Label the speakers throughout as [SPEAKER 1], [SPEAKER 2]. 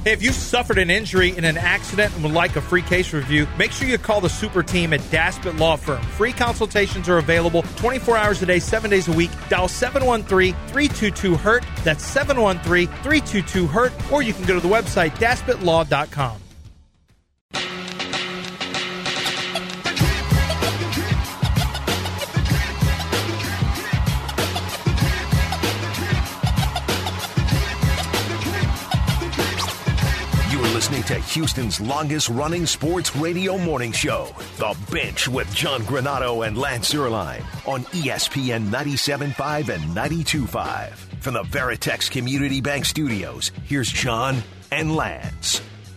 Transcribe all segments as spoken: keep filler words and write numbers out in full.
[SPEAKER 1] Hey, if you suffered an injury in an accident and would like a free case review, make sure you call the super team at Daspit Law Firm. Free consultations are available twenty-four hours a day, seven days a week. Dial seven one three, three two two, hurt. That's seven one three, three two two, hurt. Or you can go to the website daspit law dot com.
[SPEAKER 2] Listening to Houston's longest-running sports radio morning show, The Bench with John Granato and Lance Zierlein on E S P N ninety-seven point five and ninety-two point five. From the Veritex Community Bank Studios, here's John and Lance.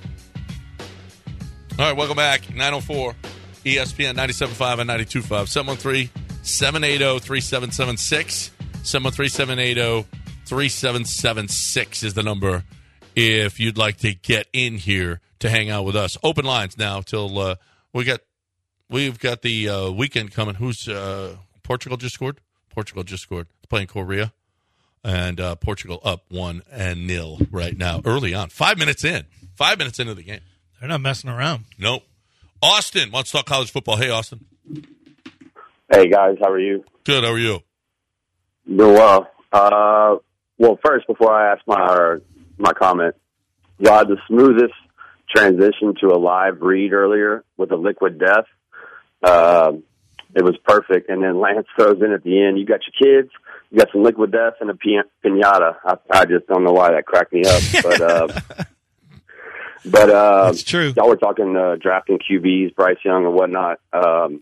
[SPEAKER 3] All right, welcome back. nine oh four E S P N ninety-seven point five and ninety-two point five. seven one three, seven eight zero, three seven seven six. seven one three, seven eight zero, three seven seven six is the number if you'd like to get in here to hang out with us. Open lines now till uh, we got we've got the uh, weekend coming. Who's uh, Portugal just scored? Portugal just scored. It's playing Korea, and uh, Portugal up one and nil right now. Early on, five minutes in, five minutes into the game.
[SPEAKER 1] They're not messing around.
[SPEAKER 3] Nope. Austin wants to talk college football. Hey, Austin.
[SPEAKER 4] Hey guys, how are you?
[SPEAKER 3] Good. How are you?
[SPEAKER 4] Doing well. Uh, well, first, before I ask my or my comment, y'all had the smoothest transition to a live read earlier with the liquid death. Uh, it was perfect. And then Lance throws in at the end, you got your kids, you got some liquid death and a piñata. I, I just don't know why that cracked me up. But uh, but uh,
[SPEAKER 1] That's true.
[SPEAKER 4] Y'all were talking uh, drafting Q Bs, Bryce Young and whatnot. Um,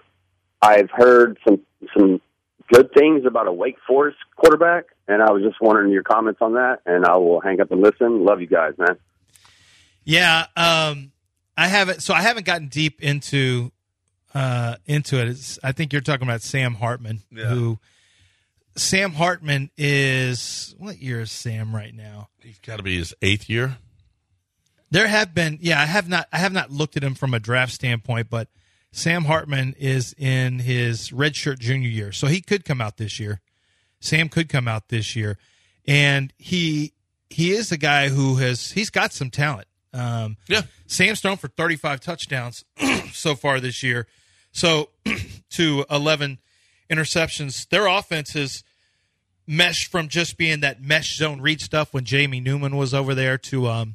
[SPEAKER 4] I've heard some some good things about a Wake Forest quarterback, and I was just wondering your comments on that, and I will hang up and listen. Love you guys, man.
[SPEAKER 1] Yeah, um, I haven't. So I haven't gotten deep into uh, into it. It's, I think you're talking about Sam Hartman.
[SPEAKER 3] Yeah.
[SPEAKER 1] Who Sam Hartman is? What year is Sam right now?
[SPEAKER 3] He's got to be his eighth year.
[SPEAKER 1] There have been. Yeah, I have not. I have not looked at him from a draft standpoint, but Sam Hartman is in his redshirt junior year, so he could come out this year. Sam could come out this year, and he he is a guy who has he's got some talent. Um,
[SPEAKER 3] Yeah.
[SPEAKER 1] Sam's thrown for thirty-five touchdowns so far this year, so to eleven interceptions. Their offense has meshed from just being that mesh zone read stuff when Jamie Newman was over there to um,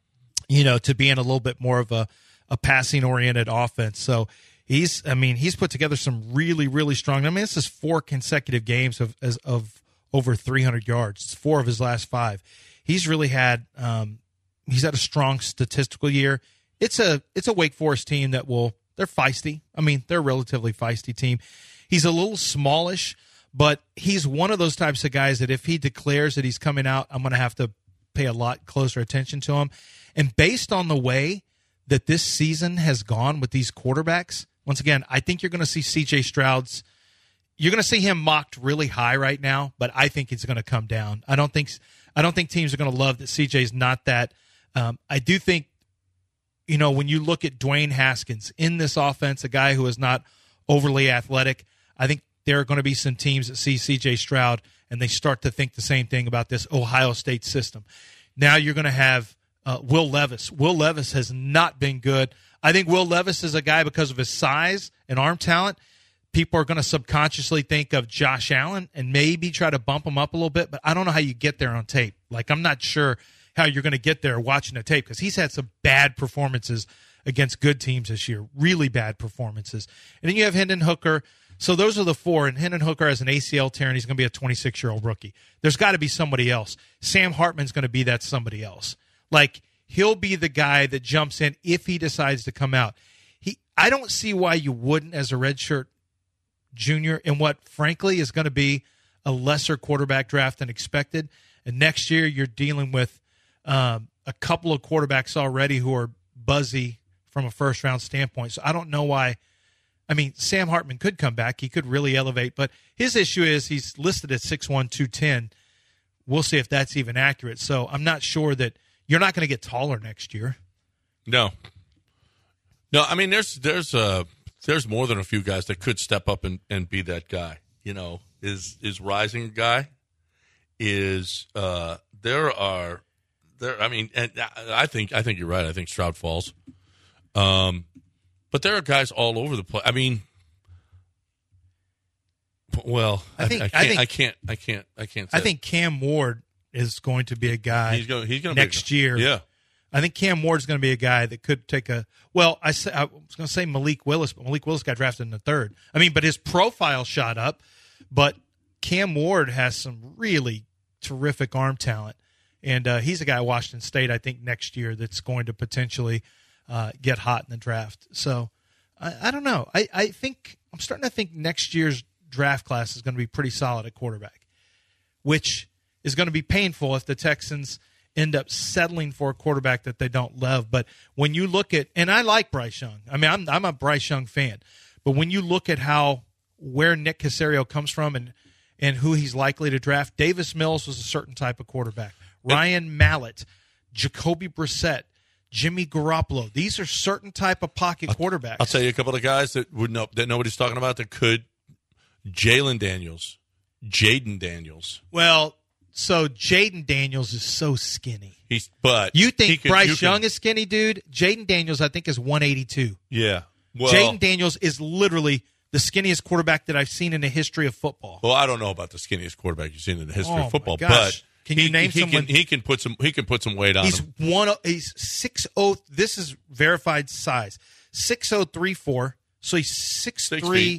[SPEAKER 1] you know, to being a little bit more of a a passing oriented offense. So he's, I mean, he's put together some really, really strong. I mean, this is four consecutive games of of, of over three hundred yards. It's four of his last five. He's really had, um, he's had a strong statistical year. It's a it's a Wake Forest team that will, they're feisty. I mean, they're a relatively feisty team. He's a little smallish, but he's one of those types of guys that if he declares that he's coming out, I'm going to have to pay a lot closer attention to him. And based on the way that this season has gone with these quarterbacks, once again, I think you're going to see C J Stroud's, you're going to see him mocked really high right now, but I think it's going to come down. I don't think I don't think teams are going to love that C J's not that. Um, I do think, you know, when you look at Dwayne Haskins in this offense, a guy who is not overly athletic, I think there are going to be some teams that see C J Stroud and they start to think the same thing about this Ohio State system. Now you're going to have Uh, Will Levis. Will Levis has not been good. I think Will Levis is a guy, because of his size and arm talent, people are going to subconsciously think of Josh Allen and maybe try to bump him up a little bit, but I don't know how you get there on tape. Like, I'm not sure how you're going to get there watching the tape, because he's had some bad performances against good teams this year, really bad performances. And then you have Hendon Hooker. So those are the four, and Hendon Hooker has an A C L tear, and he's going to be a twenty-six-year-old rookie. There's got to be somebody else. Sam Hartman's going to be that somebody else. Like, he'll be the guy that jumps in if he decides to come out. He, I don't see why you wouldn't as a redshirt junior in what, frankly, is going to be a lesser quarterback draft than expected. And next year you're dealing with um, a couple of quarterbacks already who are buzzy from a first-round standpoint. So I don't know why. I mean, Sam Hartman could come back. He could really elevate. But his issue is he's listed at six one, two ten. We'll see if that's even accurate. So I'm not sure that you're not going to get taller next year.
[SPEAKER 3] No. No, I mean, there's there's uh, there's more than a few guys that could step up and, and be that guy. You know, is is Rising guy? Is uh, there are there. I mean, and I think I think you're right. I think Stroud falls. Um, but there are guys all over the place. I mean, well, I think I, I, can't, I, think, I can't. I can't. I can't. Say
[SPEAKER 1] I think Cam Ward is going to be a guy.
[SPEAKER 3] He's going. He's going
[SPEAKER 1] next
[SPEAKER 3] be a,
[SPEAKER 1] year.
[SPEAKER 3] Yeah.
[SPEAKER 1] I think Cam Ward is going to be a guy that could take a. Well, I, say, I was going to say Malik Willis, but Malik Willis got drafted in the third. I mean, but his profile shot up. But Cam Ward has some really terrific arm talent, and uh, he's a guy at Washington State, I think, next year that's going to potentially uh, get hot in the draft. So I, I don't know. I, I think I'm starting to think next year's draft class is going to be pretty solid at quarterback, which is going to be painful if the Texans end up settling for a quarterback that they don't love. But when you look at, and I like Bryce Young. I mean, I'm I'm a Bryce Young fan. But when you look at how where Nick Caserio comes from and and who he's likely to draft, Davis Mills was a certain type of quarterback. Ryan Mallett, Jacoby Brissett, Jimmy Garoppolo. These are certain type of pocket
[SPEAKER 3] I'll,
[SPEAKER 1] quarterbacks.
[SPEAKER 3] I'll tell you a couple of guys that would know that nobody's talking about that could. Jalen Daniels, Jaden Daniels.
[SPEAKER 1] Well, so Jaden Daniels is so skinny.
[SPEAKER 3] He's but
[SPEAKER 1] you think
[SPEAKER 3] could,
[SPEAKER 1] Bryce
[SPEAKER 3] you
[SPEAKER 1] Young
[SPEAKER 3] can,
[SPEAKER 1] is skinny, dude? Jaden Daniels, I think, is one eighty-two.
[SPEAKER 3] Yeah. Well,
[SPEAKER 1] Jaden Daniels is literally the skinniest quarterback that I've seen in the history of football.
[SPEAKER 3] Well, I don't know about the skinniest quarterback you've seen in the history
[SPEAKER 1] oh
[SPEAKER 3] of football,
[SPEAKER 1] my
[SPEAKER 3] but
[SPEAKER 1] gosh. Can you
[SPEAKER 3] he,
[SPEAKER 1] name
[SPEAKER 3] he
[SPEAKER 1] someone?
[SPEAKER 3] Can, he can put some. He can put some weight on
[SPEAKER 1] he's
[SPEAKER 3] him.
[SPEAKER 1] one. He's six oh. This is verified size. Six oh three four. So he's six, six three.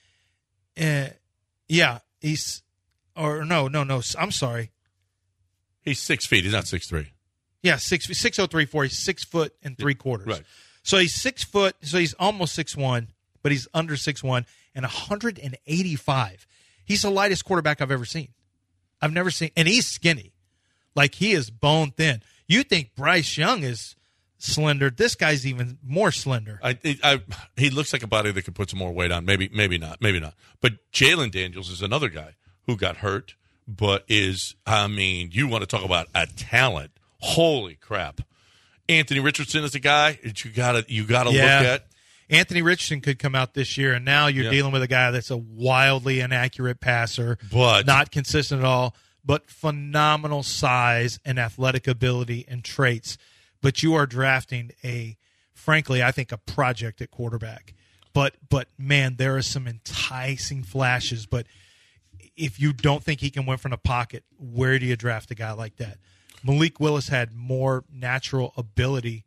[SPEAKER 1] Uh, yeah. He's, or no, no, no. I'm sorry.
[SPEAKER 3] He's six feet. He's not six three.
[SPEAKER 1] Yeah, six six oh three four. He's six foot and three quarters.
[SPEAKER 3] Right.
[SPEAKER 1] So he's six foot. So he's almost six one, but he's under six one and one hundred eighty-five. He's the lightest quarterback I've ever seen. I've never seen, and he's skinny, like he is bone thin. You think Bryce Young is slender? This guy's even more slender.
[SPEAKER 3] I, I, he looks like a body that could put some more weight on. Maybe, maybe not. Maybe not. But Jalen Daniels is another guy who got hurt, but is, I mean, you want to talk about a talent. Holy crap. Anthony Richardson is a guy that you gotta you gotta
[SPEAKER 1] yeah.
[SPEAKER 3] look at.
[SPEAKER 1] Anthony Richardson could come out this year, and now you're
[SPEAKER 3] yeah.
[SPEAKER 1] dealing with a guy that's a wildly inaccurate passer,
[SPEAKER 3] but
[SPEAKER 1] not consistent at all, but phenomenal size and athletic ability and traits. But you are drafting a, frankly, I think a project at quarterback. But, but man, there are some enticing flashes. But if you don't think he can win from the pocket, where do you draft a guy like that? Malik Willis had more natural ability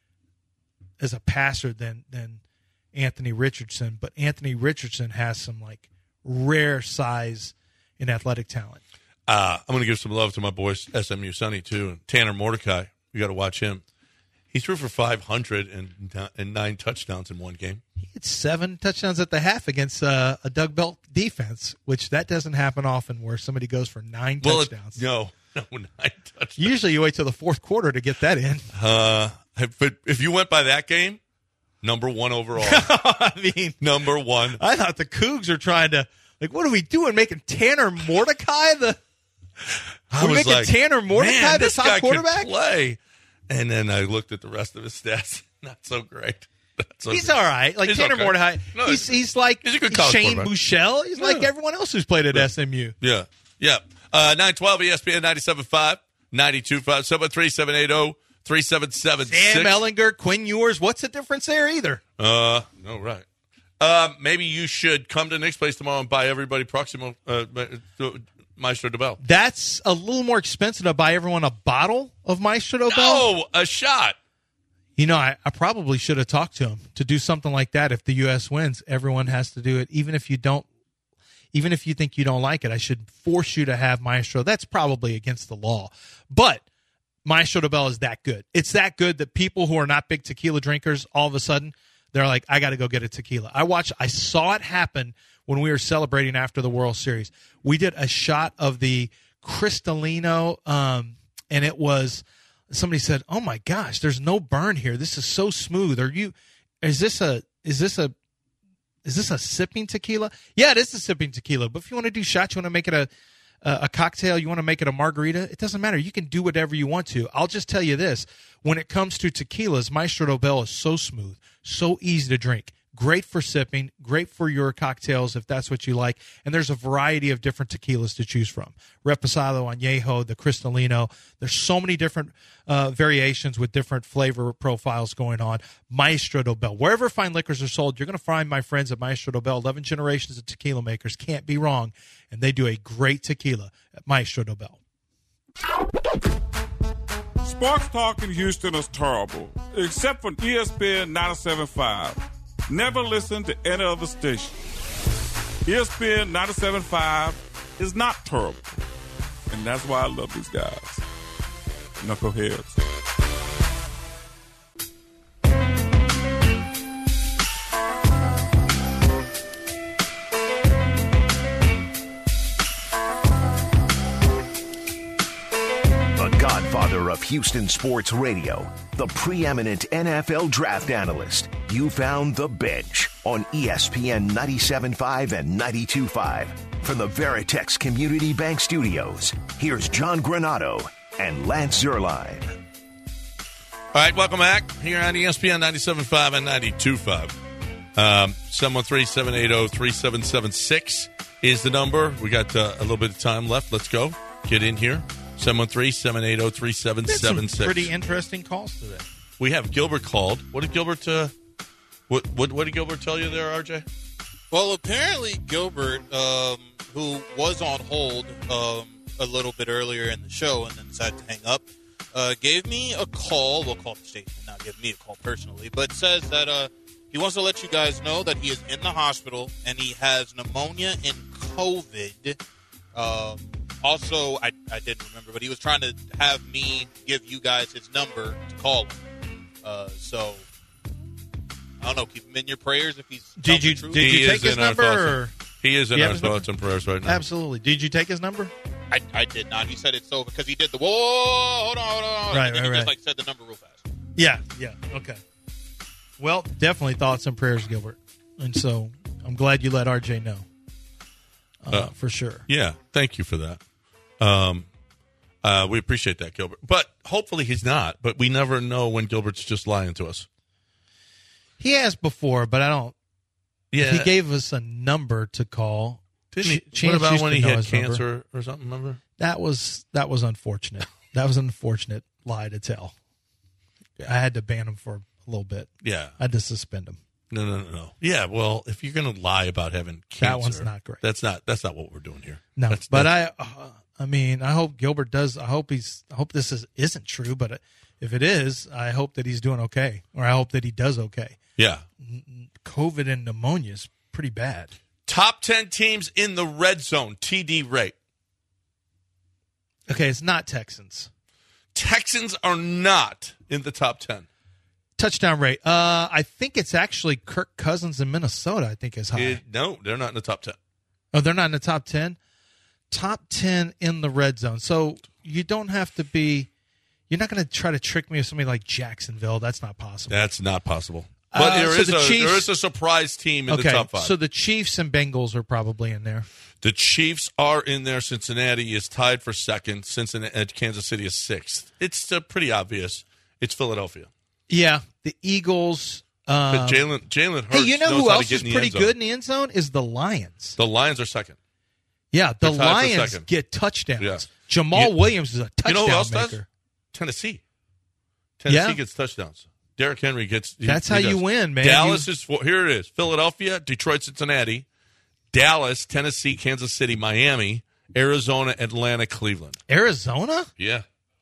[SPEAKER 1] as a passer than than Anthony Richardson, but Anthony Richardson has some like rare size and athletic talent.
[SPEAKER 3] Uh, I'm going to give some love to my boy S M U Sonny too, and Tanner Mordecai. You got to watch him. He threw for five hundred and, and nine touchdowns in one game.
[SPEAKER 1] He had seven touchdowns at the half against uh, a Doug Belt defense, which that doesn't happen often, where somebody goes for nine
[SPEAKER 3] well,
[SPEAKER 1] touchdowns.
[SPEAKER 3] It, no, no, nine touchdowns.
[SPEAKER 1] Usually you wait till the fourth quarter to get that in.
[SPEAKER 3] Uh, but if you went by that game, number one overall.
[SPEAKER 1] I mean,
[SPEAKER 3] number one.
[SPEAKER 1] I thought the Cougs are trying to, like, what are we doing? Making Tanner Mordecai the
[SPEAKER 3] I
[SPEAKER 1] We're
[SPEAKER 3] was
[SPEAKER 1] making
[SPEAKER 3] like,
[SPEAKER 1] Tanner Mordecai
[SPEAKER 3] man,
[SPEAKER 1] the
[SPEAKER 3] this
[SPEAKER 1] top
[SPEAKER 3] guy
[SPEAKER 1] quarterback?
[SPEAKER 3] Could play. And then I looked at the rest of his stats. Not so great. Not so
[SPEAKER 1] he's
[SPEAKER 3] great.
[SPEAKER 1] all right. Like
[SPEAKER 3] He's
[SPEAKER 1] Tanner
[SPEAKER 3] okay.
[SPEAKER 1] Mordecai,
[SPEAKER 3] No,
[SPEAKER 1] he's he's like
[SPEAKER 3] he's a good college
[SPEAKER 1] Shane
[SPEAKER 3] quarterback.
[SPEAKER 1] Buechele. He's like
[SPEAKER 3] Yeah.
[SPEAKER 1] everyone else who's played at
[SPEAKER 3] Yeah.
[SPEAKER 1] S M U.
[SPEAKER 3] Yeah. Yeah. Uh, nine twelve E S P N ninety-seven point five, ninety-two point five, seven three seven eight zero, three seven seven six.
[SPEAKER 1] Sam Ellinger, Quinn Ewers. What's the difference there either?
[SPEAKER 3] Uh, no, right. Uh, maybe you should come to Nick's place tomorrow and buy everybody Proximo uh, Maestro Dobel.
[SPEAKER 1] That's a little more expensive to buy everyone a bottle of Maestro Dobel.
[SPEAKER 3] No, a shot.
[SPEAKER 1] You know, I, I probably should have talked to him to do something like that. If the U S wins, everyone has to do it, even if you don't. Even if you think you don't like it, I should force you to have Maestro. That's probably against the law. But Maestro Dobel is that good. It's that good that people who are not big tequila drinkers, all of a sudden, they're like, I got to go get a tequila. I watched, I saw it happen when we were celebrating after the World Series. We did a shot of the Cristalino, um, and it was, somebody said, oh my gosh, there's no burn here. This is so smooth. Are you, is this a, is this a, Is this a sipping tequila? Yeah, it is a sipping tequila. But if you want to do shots, you want to make it a, a a cocktail, you want to make it a margarita, it doesn't matter. You can do whatever you want to. I'll just tell you this. When it comes to tequilas, Maestro Dobel is so smooth, so easy to drink, Great for sipping, great for your cocktails if that's what you like. And there's a variety of different tequilas to choose from. Reposado, Añejo, the Cristalino. There's so many different uh, variations with different flavor profiles going on. Maestro Dobel. Wherever fine liquors are sold, you're going to find my friends at Maestro Dobel. eleven generations of tequila makers. Can't be wrong. And they do a great tequila at Maestro Dobel.
[SPEAKER 5] Sports talk in Houston is terrible, except for E S P N ninety-seven point five. Never listen to any other station. E S P N ninety-seven point five is not terrible, and that's why I love these guys. Knuckleheads.
[SPEAKER 2] Godfather of Houston sports radio, the preeminent N F L draft analyst. You found The Bench on E S P N ninety-seven point five and ninety-two point five. From the Veritex Community Bank Studios, here's John Granato and Lance Zierlein.
[SPEAKER 3] All right, welcome back here on E S P N ninety-seven point five and ninety-two point five. Um, seven one three, seven eight zero, three seven seven six is the number. We got uh, a little bit of time left. Let's go. Get in here. seven one three, seven eight zero, three seven seven six.
[SPEAKER 1] Pretty interesting calls today.
[SPEAKER 3] We have Gilbert called. What did Gilbert uh, what, what what did Gilbert tell you there, R J?
[SPEAKER 6] Well, apparently Gilbert, um, who was on hold um, a little bit earlier in the show and then decided to hang up, uh, gave me a call. We'll call the station, not give me a call personally, but says that uh, he wants to let you guys know that he is in the hospital and he has pneumonia and COVID. Um, also, I, I didn't remember, but he was trying to have me give you guys his number to call him. Uh, so, I don't know. Keep him in your prayers if he's
[SPEAKER 1] Did you
[SPEAKER 6] true.
[SPEAKER 1] did you
[SPEAKER 3] He
[SPEAKER 1] take
[SPEAKER 3] is
[SPEAKER 1] his
[SPEAKER 3] in our
[SPEAKER 1] number?
[SPEAKER 3] thoughts.
[SPEAKER 1] Or?
[SPEAKER 3] He is in
[SPEAKER 1] You
[SPEAKER 3] our
[SPEAKER 1] have his number?
[SPEAKER 3] thoughts and prayers right now.
[SPEAKER 1] Absolutely. Did you take his number?
[SPEAKER 6] I, I did not. He said it's over because he did the whoa, hold on, hold on.
[SPEAKER 1] Right,
[SPEAKER 6] and then
[SPEAKER 1] right,
[SPEAKER 6] he just
[SPEAKER 1] right.
[SPEAKER 6] like said the number real fast.
[SPEAKER 1] Yeah, yeah, okay. Well, definitely thoughts and prayers, Gilbert. And so I'm glad you let R J know. Uh,
[SPEAKER 3] Uh,
[SPEAKER 1] for sure.
[SPEAKER 3] Yeah, thank you for that. Um, uh, we appreciate that, Gilbert. But hopefully he's not. But we never know when Gilbert's just lying to us.
[SPEAKER 1] He has before, but I don't.
[SPEAKER 3] Yeah,
[SPEAKER 1] He gave us a number to call.
[SPEAKER 3] Didn't he?
[SPEAKER 1] Ch- Chance
[SPEAKER 3] What about
[SPEAKER 1] used
[SPEAKER 3] when
[SPEAKER 1] to
[SPEAKER 3] he
[SPEAKER 1] know
[SPEAKER 3] had
[SPEAKER 1] his number.
[SPEAKER 3] cancer or something? Remember?
[SPEAKER 1] That was that was unfortunate. That was an unfortunate lie to tell. I had to ban him for a little bit.
[SPEAKER 3] Yeah.
[SPEAKER 1] I had to suspend him.
[SPEAKER 3] No, no, no, no. Yeah. Well, if you're going to lie about having cancer,
[SPEAKER 1] That one's not great.
[SPEAKER 3] That's not. That's not what we're doing here.
[SPEAKER 1] No,
[SPEAKER 3] That's,
[SPEAKER 1] but
[SPEAKER 3] that's,
[SPEAKER 1] I, uh, I mean, I hope Gilbert does. I hope he's. I hope this is isn't true. But if it is, I hope that he's doing okay, or I hope that he does okay.
[SPEAKER 3] yeah.
[SPEAKER 1] COVID and pneumonia is pretty bad.
[SPEAKER 3] Top ten teams in the red zone. T D rate.
[SPEAKER 1] Okay, it's not Texans.
[SPEAKER 3] Texans are not in the top ten.
[SPEAKER 1] Touchdown rate. Uh, I think it's actually Kirk Cousins in Minnesota. I think is high.
[SPEAKER 3] It- no, they're not in the top ten.
[SPEAKER 1] Oh, they're not in the top ten? Top ten in the red zone. So you don't have to be – you're not going to try to trick me with somebody like Jacksonville. That's not possible.
[SPEAKER 3] That's not possible. But
[SPEAKER 1] Uh,
[SPEAKER 3] there
[SPEAKER 1] so
[SPEAKER 3] is
[SPEAKER 1] the
[SPEAKER 3] a
[SPEAKER 1] Chiefs-
[SPEAKER 3] there is a surprise team in
[SPEAKER 1] okay,
[SPEAKER 3] the top five.
[SPEAKER 1] so the Chiefs and Bengals are probably in there.
[SPEAKER 3] The Chiefs are in there. Cincinnati is tied for second. Cincinnati, Kansas City is sixth. It's uh, pretty obvious. It's Philadelphia.
[SPEAKER 1] Yeah, the Eagles. Um,
[SPEAKER 3] But Jalen Jalen Hurts
[SPEAKER 1] hey, you know
[SPEAKER 3] knows
[SPEAKER 1] who
[SPEAKER 3] how
[SPEAKER 1] else
[SPEAKER 3] to get
[SPEAKER 1] is
[SPEAKER 3] in the
[SPEAKER 1] pretty
[SPEAKER 3] end zone.
[SPEAKER 1] good in the end zone? Is the Lions.
[SPEAKER 3] The Lions are second.
[SPEAKER 1] Yeah, the
[SPEAKER 3] They're tied for
[SPEAKER 1] Lions
[SPEAKER 3] second.
[SPEAKER 1] get touchdowns.
[SPEAKER 3] Yeah.
[SPEAKER 1] Jamal
[SPEAKER 3] You-
[SPEAKER 1] Williams is a
[SPEAKER 3] You
[SPEAKER 1] touchdown
[SPEAKER 3] know who else
[SPEAKER 1] maker.
[SPEAKER 3] does? Tennessee. Tennessee
[SPEAKER 1] Yeah.
[SPEAKER 3] gets touchdowns. Derrick Henry gets. he-
[SPEAKER 1] That's
[SPEAKER 3] he
[SPEAKER 1] how you
[SPEAKER 3] does.
[SPEAKER 1] win, man.
[SPEAKER 3] Dallas
[SPEAKER 1] You-
[SPEAKER 3] is four. Here it is: Philadelphia, Detroit, Cincinnati, Dallas, Tennessee, Kansas City, Miami, Arizona, Atlanta, Cleveland.
[SPEAKER 1] Arizona?
[SPEAKER 3] Yeah.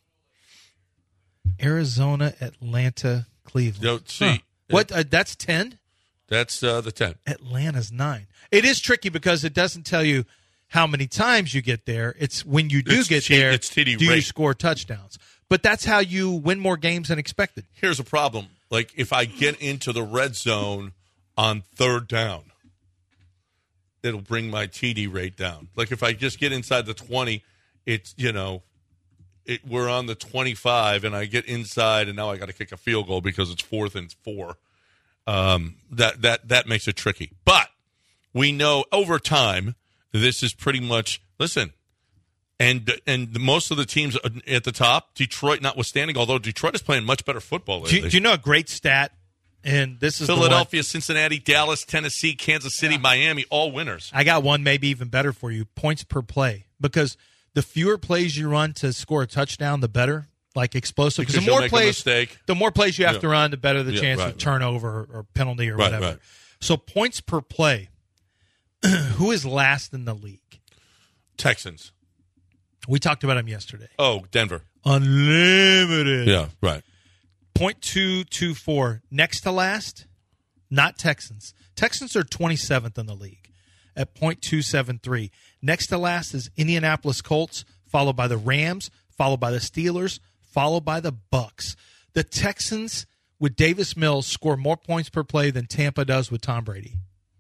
[SPEAKER 1] Arizona, Atlanta, Cleveland.
[SPEAKER 3] No, see,
[SPEAKER 1] Huh. What? Uh, that's ten?
[SPEAKER 3] That's uh, the ten.
[SPEAKER 1] Atlanta's nine. It is tricky because it doesn't tell you how many times you get there. It's when you do
[SPEAKER 3] It's
[SPEAKER 1] get
[SPEAKER 3] T-
[SPEAKER 1] there,
[SPEAKER 3] it's T D
[SPEAKER 1] do you
[SPEAKER 3] rate.
[SPEAKER 1] score touchdowns. But that's how you win more games than expected.
[SPEAKER 3] Here's a problem. Like, if I get into the red zone on third down, it'll bring my T D rate down. Like, if I just get inside the twenty, it's, you know, it, we're on the twenty-five, and I get inside, and now I got to kick a field goal because it's fourth and four. Um, that, that, that makes it tricky. But we know over time, this is pretty much, listen, And and the, most of the teams at the top, Detroit notwithstanding, although Detroit is playing much better football
[SPEAKER 1] Do
[SPEAKER 3] lately.
[SPEAKER 1] you, do you know a great stat And this is the
[SPEAKER 3] Philadelphia, Cincinnati, Dallas, Tennessee, Kansas City,
[SPEAKER 1] Yeah.
[SPEAKER 3] Miami, all winners.
[SPEAKER 1] I got one maybe even better for you, points per play. Because the fewer plays you run to score a touchdown, the better, like explosive.
[SPEAKER 3] Because
[SPEAKER 1] the
[SPEAKER 3] you'll
[SPEAKER 1] more
[SPEAKER 3] make a
[SPEAKER 1] plays,
[SPEAKER 3] mistake.
[SPEAKER 1] the more plays you have
[SPEAKER 3] Yeah.
[SPEAKER 1] to run, the better the
[SPEAKER 3] Yeah,
[SPEAKER 1] chance
[SPEAKER 3] right,
[SPEAKER 1] of
[SPEAKER 3] right.
[SPEAKER 1] turnover or, or penalty or
[SPEAKER 3] Right,
[SPEAKER 1] whatever.
[SPEAKER 3] right.
[SPEAKER 1] So points per play, who is last in the league?
[SPEAKER 3] Texans.
[SPEAKER 1] We talked about them yesterday.
[SPEAKER 3] Oh, Denver.
[SPEAKER 1] Unlimited.
[SPEAKER 3] Yeah, right.
[SPEAKER 1] point two two four. Next to last, not Texans. Texans are twenty-seventh in the league at point two seven three. Next to last is Indianapolis Colts, followed by the Rams, followed by the Steelers, followed by the Bucks. The Texans with Davis Mills score more points per play than Tampa does with Tom Brady.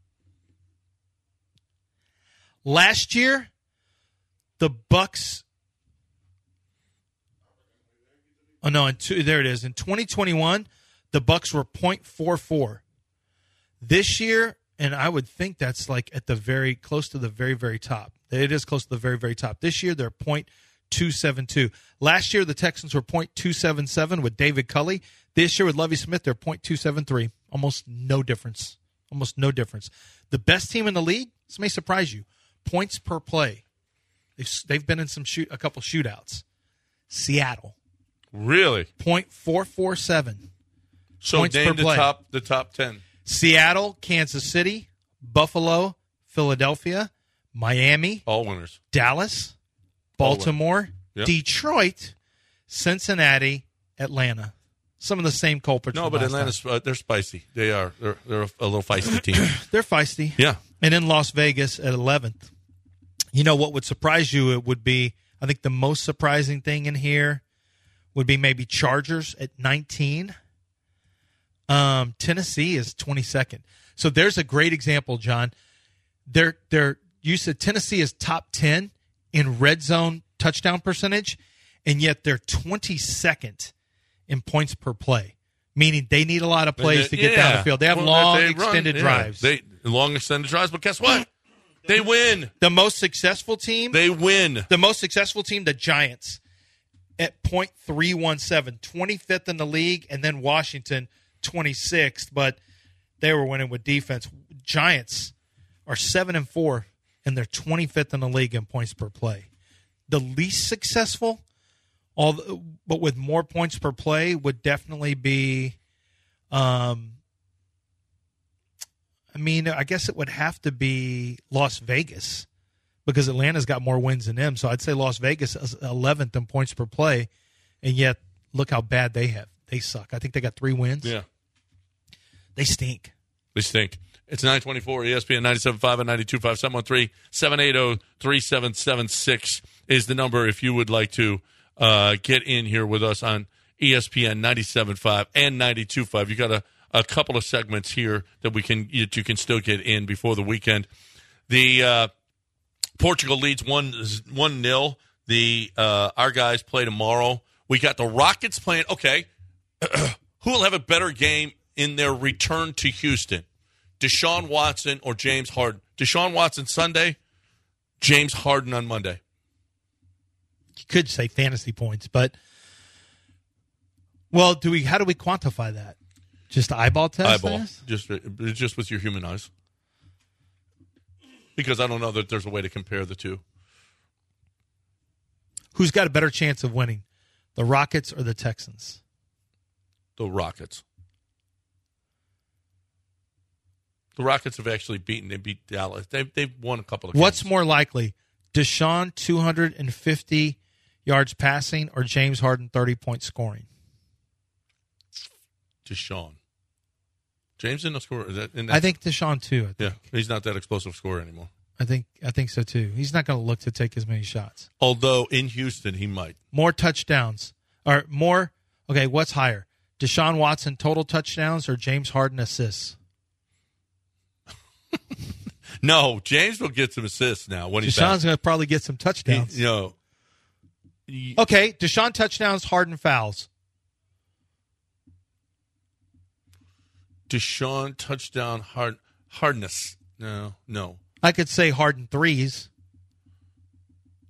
[SPEAKER 1] Last year, the Bucks. Oh no! In two, there it is. In twenty twenty-one, the Bucks were point four four. This year, and I would think that's like at the very close to the very very top. It is close to the very very top. This year, they're point two seven two. Last year, the Texans were point two seven seven with David Culley. This year with Lovie Smith, they're point two seven three. Almost no difference. Almost no difference. The best team in the league. This may surprise you. Points per play. They've, they've been in some shoot a couple shootouts. Seattle.
[SPEAKER 3] Really?
[SPEAKER 1] point four four seven.
[SPEAKER 3] So
[SPEAKER 1] Points
[SPEAKER 3] name
[SPEAKER 1] per
[SPEAKER 3] the
[SPEAKER 1] play.
[SPEAKER 3] top the top ten.
[SPEAKER 1] Seattle, Kansas City, Buffalo, Philadelphia, Miami,
[SPEAKER 3] All winners.
[SPEAKER 1] Dallas,
[SPEAKER 3] All
[SPEAKER 1] Baltimore,
[SPEAKER 3] Yep.
[SPEAKER 1] Detroit, Cincinnati, Atlanta. Some of the same culprits.
[SPEAKER 3] No,
[SPEAKER 1] from
[SPEAKER 3] but
[SPEAKER 1] last
[SPEAKER 3] Atlanta's uh, they're spicy. They are. They're they're a, a little feisty team.
[SPEAKER 1] time. They're feisty.
[SPEAKER 3] Yeah.
[SPEAKER 1] And in Las Vegas at eleventh. You know what would surprise you? It would be, I think the most surprising thing in here would be maybe Chargers at nineteen. Um, Tennessee is twenty-second. So there's a great example, John. They're, they're, you said Tennessee is top ten in red zone touchdown percentage, and yet they're twenty-second in points per play, meaning they need a lot of plays to get
[SPEAKER 3] Yeah.
[SPEAKER 1] down the field. They have
[SPEAKER 3] Well,
[SPEAKER 1] long,
[SPEAKER 3] they run,
[SPEAKER 1] extended
[SPEAKER 3] yeah.
[SPEAKER 1] drives.
[SPEAKER 3] They long extended drives, but guess what? They win.
[SPEAKER 1] the most successful team,
[SPEAKER 3] They win.
[SPEAKER 1] the most successful team, the Giants, at point three one seven, twenty-fifth in the league, and then Washington, twenty-sixth, but they were winning with defense. Giants are seven and four, and they're twenty-fifth in the league in points per play. The least successful, all the, but with more points per play, would definitely be, um, I mean, I guess it would have to be Las Vegas, because Atlanta's got more wins than them. So I'd say Las Vegas is eleventh in points per play, and yet look how bad they have. They suck. I think they got three wins.
[SPEAKER 3] Yeah.
[SPEAKER 1] They stink.
[SPEAKER 3] They stink. It's nine twenty-four, E S P N ninety-seven point five and ninety-two point five. seven one three, seven eight zero, three seven seven six is the number if you would like to uh, get in here with us on E S P N ninety-seven point five and ninety-two point five. You got a, a couple of segments here that we can that you can still get in before the weekend. The uh, Portugal leads one one nil. The uh, our guys play tomorrow. We got the Rockets playing. Okay, who will have a better game in their return to Houston? Deshaun Watson or James Harden? Deshaun Watson Sunday, James Harden on Monday.
[SPEAKER 1] You could say fantasy points, but well, do we? How do we quantify that? Just eyeball test?
[SPEAKER 3] Eyeball,
[SPEAKER 1] this?
[SPEAKER 3] just just with your human eyes. Because I don't know that there's a way to compare the two.
[SPEAKER 1] Who's got a better chance of winning, the Rockets or the Texans?
[SPEAKER 3] The Rockets. The Rockets have actually beaten. They beat Dallas. They've they've won a couple of games.
[SPEAKER 1] What's more likely, Deshaun two hundred fifty yards passing or James Harden thirty points scoring?
[SPEAKER 3] Deshaun. James didn't score. Is that, in that,
[SPEAKER 1] I think Deshaun too. I think.
[SPEAKER 3] Yeah, he's not that explosive scorer anymore.
[SPEAKER 1] I think I think so too. He's not going to look to take as many shots.
[SPEAKER 3] Although in Houston he might.
[SPEAKER 1] More touchdowns or more. Okay, what's higher? Deshaun Watson total touchdowns or James Harden assists?
[SPEAKER 3] No, James will get some assists now when he's
[SPEAKER 1] Deshaun's
[SPEAKER 3] back.
[SPEAKER 1] going to probably get some touchdowns.
[SPEAKER 3] He, you know, he-
[SPEAKER 1] Okay, Deshaun touchdowns, Harden fouls.
[SPEAKER 3] Deshaun touchdown hard hardness. No, no.
[SPEAKER 1] I could say Harden threes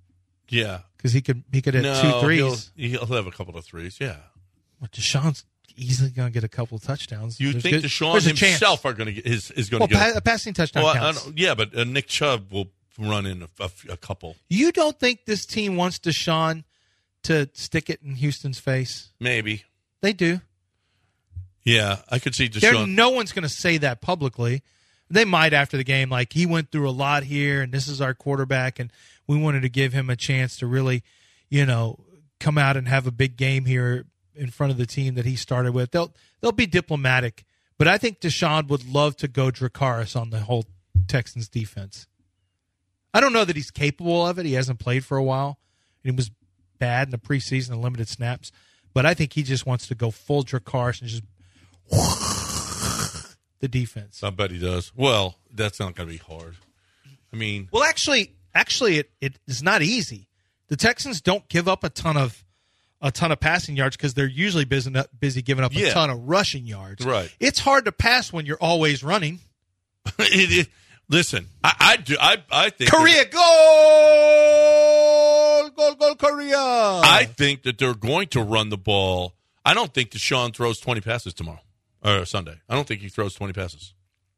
[SPEAKER 3] Yeah.
[SPEAKER 1] because he could he could hit
[SPEAKER 3] no,
[SPEAKER 1] two threes.
[SPEAKER 3] He'll, he'll have a couple of threes. Yeah.
[SPEAKER 1] But Deshaun's easily going to get a couple of touchdowns.
[SPEAKER 3] You
[SPEAKER 1] There's
[SPEAKER 3] think
[SPEAKER 1] good,
[SPEAKER 3] Deshaun
[SPEAKER 1] there's a
[SPEAKER 3] himself
[SPEAKER 1] chance.
[SPEAKER 3] are going to get is is going
[SPEAKER 1] Well,
[SPEAKER 3] to get
[SPEAKER 1] pa- a passing touchdown
[SPEAKER 3] well, I
[SPEAKER 1] counts.
[SPEAKER 3] don't- yeah, but uh, Nick Chubb will run in a, a, a couple,
[SPEAKER 1] You don't think this team wants Deshaun to stick it in Houston's face?
[SPEAKER 3] maybe.
[SPEAKER 1] They do.
[SPEAKER 3] Yeah, I could see
[SPEAKER 1] There,
[SPEAKER 3] Deshaun.
[SPEAKER 1] no one's going to say that publicly. They might after the game, like he went through a lot here, and this is our quarterback, and we wanted to give him a chance to really, you know, come out and have a big game here in front of the team that he started with. They'll they'll be diplomatic, but I think Deshaun would love to go Dracarys on the whole Texans defense. I don't know that he's capable of it. He hasn't played for a while, and he was bad in the preseason and limited snaps. But I think he just wants to go full Dracarys and just the defense.
[SPEAKER 3] I bet he does. Well, that's not going to be hard. I mean,
[SPEAKER 1] Well, actually, actually, it, it is not easy. The Texans don't give up a ton of a ton of passing yards because they're usually busy, busy giving up
[SPEAKER 3] Yeah.
[SPEAKER 1] a ton of rushing yards.
[SPEAKER 3] Right.
[SPEAKER 1] It's hard to pass when you're always running.
[SPEAKER 3] it, it, listen, I, I do. I I think
[SPEAKER 1] Korea, goal, goal, goal, Korea.
[SPEAKER 3] I think that they're going to run the ball. I don't think Deshaun throws twenty passes tomorrow or Sunday. I don't think he throws twenty passes.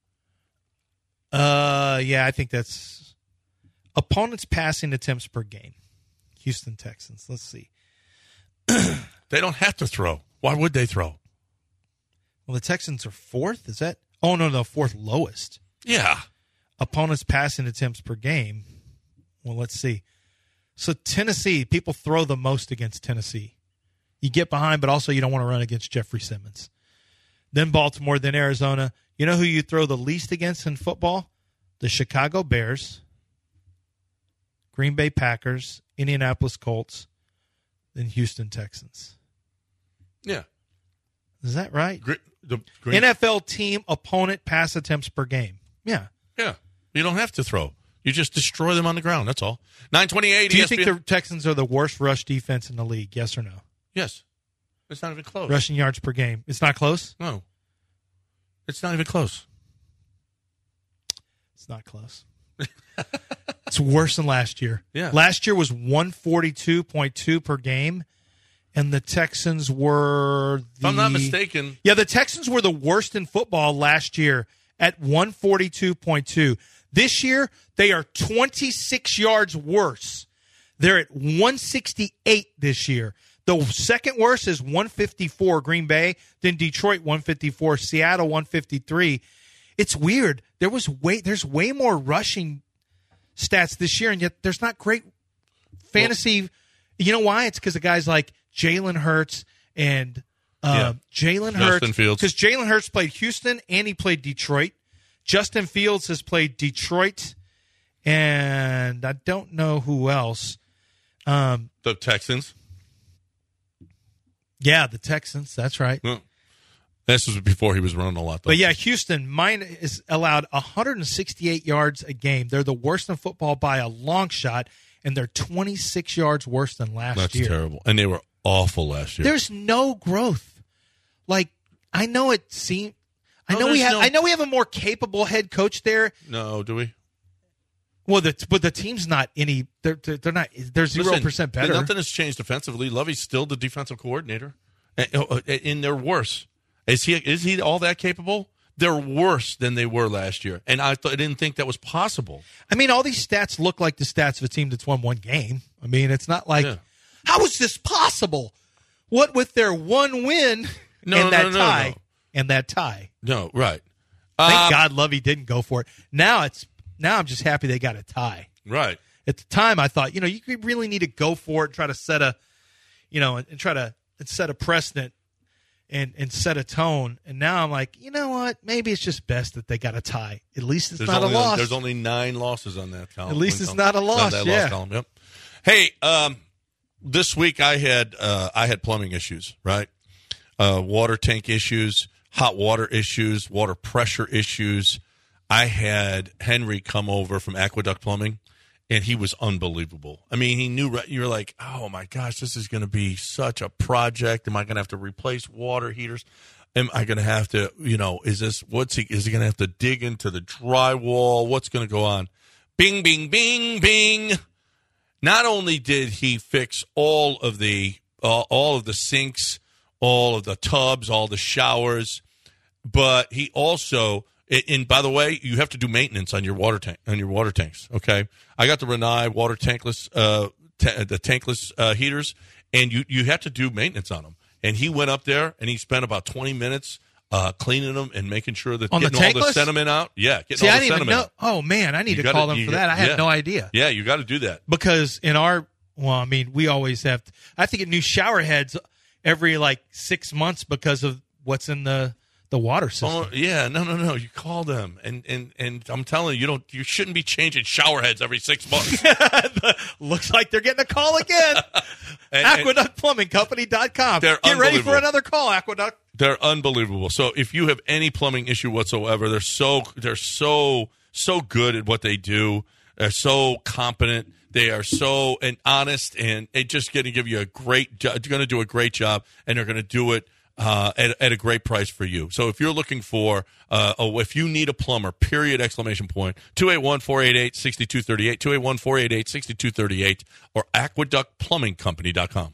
[SPEAKER 1] Uh, yeah, I think that's opponents' passing attempts per game. Houston Texans. Let's see.
[SPEAKER 3] They don't have to throw. Why would they throw?
[SPEAKER 1] Well, the Texans are fourth. Is that? Oh no, no, fourth lowest.
[SPEAKER 3] Yeah.
[SPEAKER 1] Opponents' passing attempts per game. Well, let's see. So Tennessee, people throw the most against Tennessee. You get behind, but also you don't want to run against Jeffrey Simmons. Then Baltimore, then Arizona. You know who you throw the least against in football? The Chicago Bears, Green Bay Packers, Indianapolis Colts, then Houston Texans.
[SPEAKER 3] Yeah.
[SPEAKER 1] Is that right?
[SPEAKER 3] Gr- the green,
[SPEAKER 1] N F L team opponent pass attempts per game. Yeah.
[SPEAKER 3] yeah. You don't have to throw. You just destroy them on the ground. That's all. nine twenty-eight
[SPEAKER 1] Do you
[SPEAKER 3] E S P N.
[SPEAKER 1] think the Texans are the worst rush defense in the league? Yes or no?
[SPEAKER 3] Yes. It's not even close.
[SPEAKER 1] Rushing yards per game. It's not close?
[SPEAKER 3] No. It's not even close.
[SPEAKER 1] It's not close. It's worse than last year.
[SPEAKER 3] Yeah.
[SPEAKER 1] Last year was one forty-two point two per game, and the Texans were the,
[SPEAKER 3] If I'm not mistaken,
[SPEAKER 1] Yeah, the Texans were the worst in football last year at one forty-two point two. This year, they are twenty-six yards worse. They're at one sixty-eight this year. The second worst is one fifty-four, Green Bay, then Detroit one fifty-four, Seattle one fifty-three. It's weird. There was way there's way more rushing stats this year, and yet there's not great fantasy. Well, you know why? It's because of guys like Jalen Hurts and uh,
[SPEAKER 3] Yeah.
[SPEAKER 1] Jalen
[SPEAKER 3] Justin
[SPEAKER 1] Hurts.
[SPEAKER 3] Fields.
[SPEAKER 1] Because Jalen Hurts played Houston and he played Detroit. Justin Fields has played Detroit, and I don't know who else. Um,
[SPEAKER 3] the Texans.
[SPEAKER 1] yeah, the Texans. That's right.
[SPEAKER 3] Well, this was before he was running a lot, though.
[SPEAKER 1] But yeah, Houston, mine is allowed one hundred sixty-eight yards a game. They're the worst in football by a long shot, and they're twenty-six yards worse than last
[SPEAKER 3] That's
[SPEAKER 1] year.
[SPEAKER 3] terrible. And they were awful last year.
[SPEAKER 1] There's no growth. Like I know it seems. I
[SPEAKER 3] No,
[SPEAKER 1] know we
[SPEAKER 3] there's
[SPEAKER 1] have.
[SPEAKER 3] no-
[SPEAKER 1] I know we have a more capable head coach there.
[SPEAKER 3] No, do we?
[SPEAKER 1] Well, the, but the team's not any. They're they're, they're not. They're zero
[SPEAKER 3] Listen,
[SPEAKER 1] percent better.
[SPEAKER 3] Nothing has changed defensively. Lovey's still the defensive coordinator, and, uh, and they're worse. Is he? Is he all that capable? They're worse than they were last year, and I, th- I didn't think that was possible.
[SPEAKER 1] I mean, all these stats look like the stats of a team that's won one game. I mean, it's not like
[SPEAKER 3] Yeah.
[SPEAKER 1] how is this possible? What with their one win
[SPEAKER 3] No,
[SPEAKER 1] and that
[SPEAKER 3] no, no,
[SPEAKER 1] tie
[SPEAKER 3] no.
[SPEAKER 1] and that tie.
[SPEAKER 3] No, right?
[SPEAKER 1] Thank
[SPEAKER 3] Uh,
[SPEAKER 1] God Lovey didn't go for it. Now it's now I'm just happy they got a tie.
[SPEAKER 3] Right.
[SPEAKER 1] At the time, I thought, you know, you could really need to go for it and try to set a, you know, and, and try to and set a precedent and and set a tone. And now I'm like, you know what? Maybe it's just best that they got a tie. At least it's
[SPEAKER 3] There's
[SPEAKER 1] not
[SPEAKER 3] only,
[SPEAKER 1] a loss.
[SPEAKER 3] There's only nine losses on that column.
[SPEAKER 1] At least
[SPEAKER 3] win
[SPEAKER 1] it's
[SPEAKER 3] column.
[SPEAKER 1] not a loss,
[SPEAKER 3] that
[SPEAKER 1] yeah.
[SPEAKER 3] loss column. Yep. Hey, um, this week I had uh, I had plumbing issues. Right. Uh, water tank issues, hot water issues, water pressure issues. I had Henry come over from Aqueduct Plumbing, and he was unbelievable. I mean, he knew, you were like, oh, my gosh, this is going to be such a project. Am I going to have to replace water heaters? Am I going to have to, you know, is this, what's he, is he going to have to dig into the drywall? What's going to go on? Bing, bing, bing, bing. Not only did he fix all of the, uh, all of the sinks, all of the tubs, all the showers. But he also, and by the way, you have to do maintenance on your water tank, on your water tanks. Okay, I got the Rinnai water tankless, uh, t- the tankless uh, heaters, and you you have to do maintenance on them. And he went up there and he spent about twenty minutes uh, cleaning them and making sure that
[SPEAKER 1] on
[SPEAKER 3] getting
[SPEAKER 1] the
[SPEAKER 3] all the
[SPEAKER 1] tankless?
[SPEAKER 3] sediment out. Yeah, getting
[SPEAKER 1] See,
[SPEAKER 3] all
[SPEAKER 1] I
[SPEAKER 3] the
[SPEAKER 1] didn't even
[SPEAKER 3] sediment
[SPEAKER 1] know.
[SPEAKER 3] out.
[SPEAKER 1] Oh man, I need
[SPEAKER 3] You
[SPEAKER 1] to
[SPEAKER 3] gotta-
[SPEAKER 1] call them
[SPEAKER 3] you
[SPEAKER 1] for
[SPEAKER 3] got-
[SPEAKER 1] that. I had
[SPEAKER 3] yeah.
[SPEAKER 1] no idea.
[SPEAKER 3] Yeah, you got to do that.
[SPEAKER 1] Because in our, well, I mean, we always have. To, I have to get new shower heads every like six months because of what's in the the water system.
[SPEAKER 3] Oh, yeah, no, no, no. You call them, and, and, and I'm telling you, you don't. You shouldn't be changing shower heads every six months.
[SPEAKER 1] Looks like they're getting a call again.
[SPEAKER 3] And-
[SPEAKER 1] Aqueduct Plumbing Company dot com.
[SPEAKER 3] They're
[SPEAKER 1] Get ready for
[SPEAKER 3] unbelievable.
[SPEAKER 1] another call, Aqueduct.
[SPEAKER 3] They're unbelievable. So if you have any plumbing issue whatsoever, they're so they're so so good at what they do. They're so competent. They are so and honest, and they're just going to give you a great. They're going to do a great job, and they're going to do it uh, at, at a great price for you. So if you're looking for, uh, oh, if you need a plumber, period exclamation point, two eight one, four eight eight, six two three eight, two eight one, four eight eight, six two three eight, or aqueduct plumbing company dot com.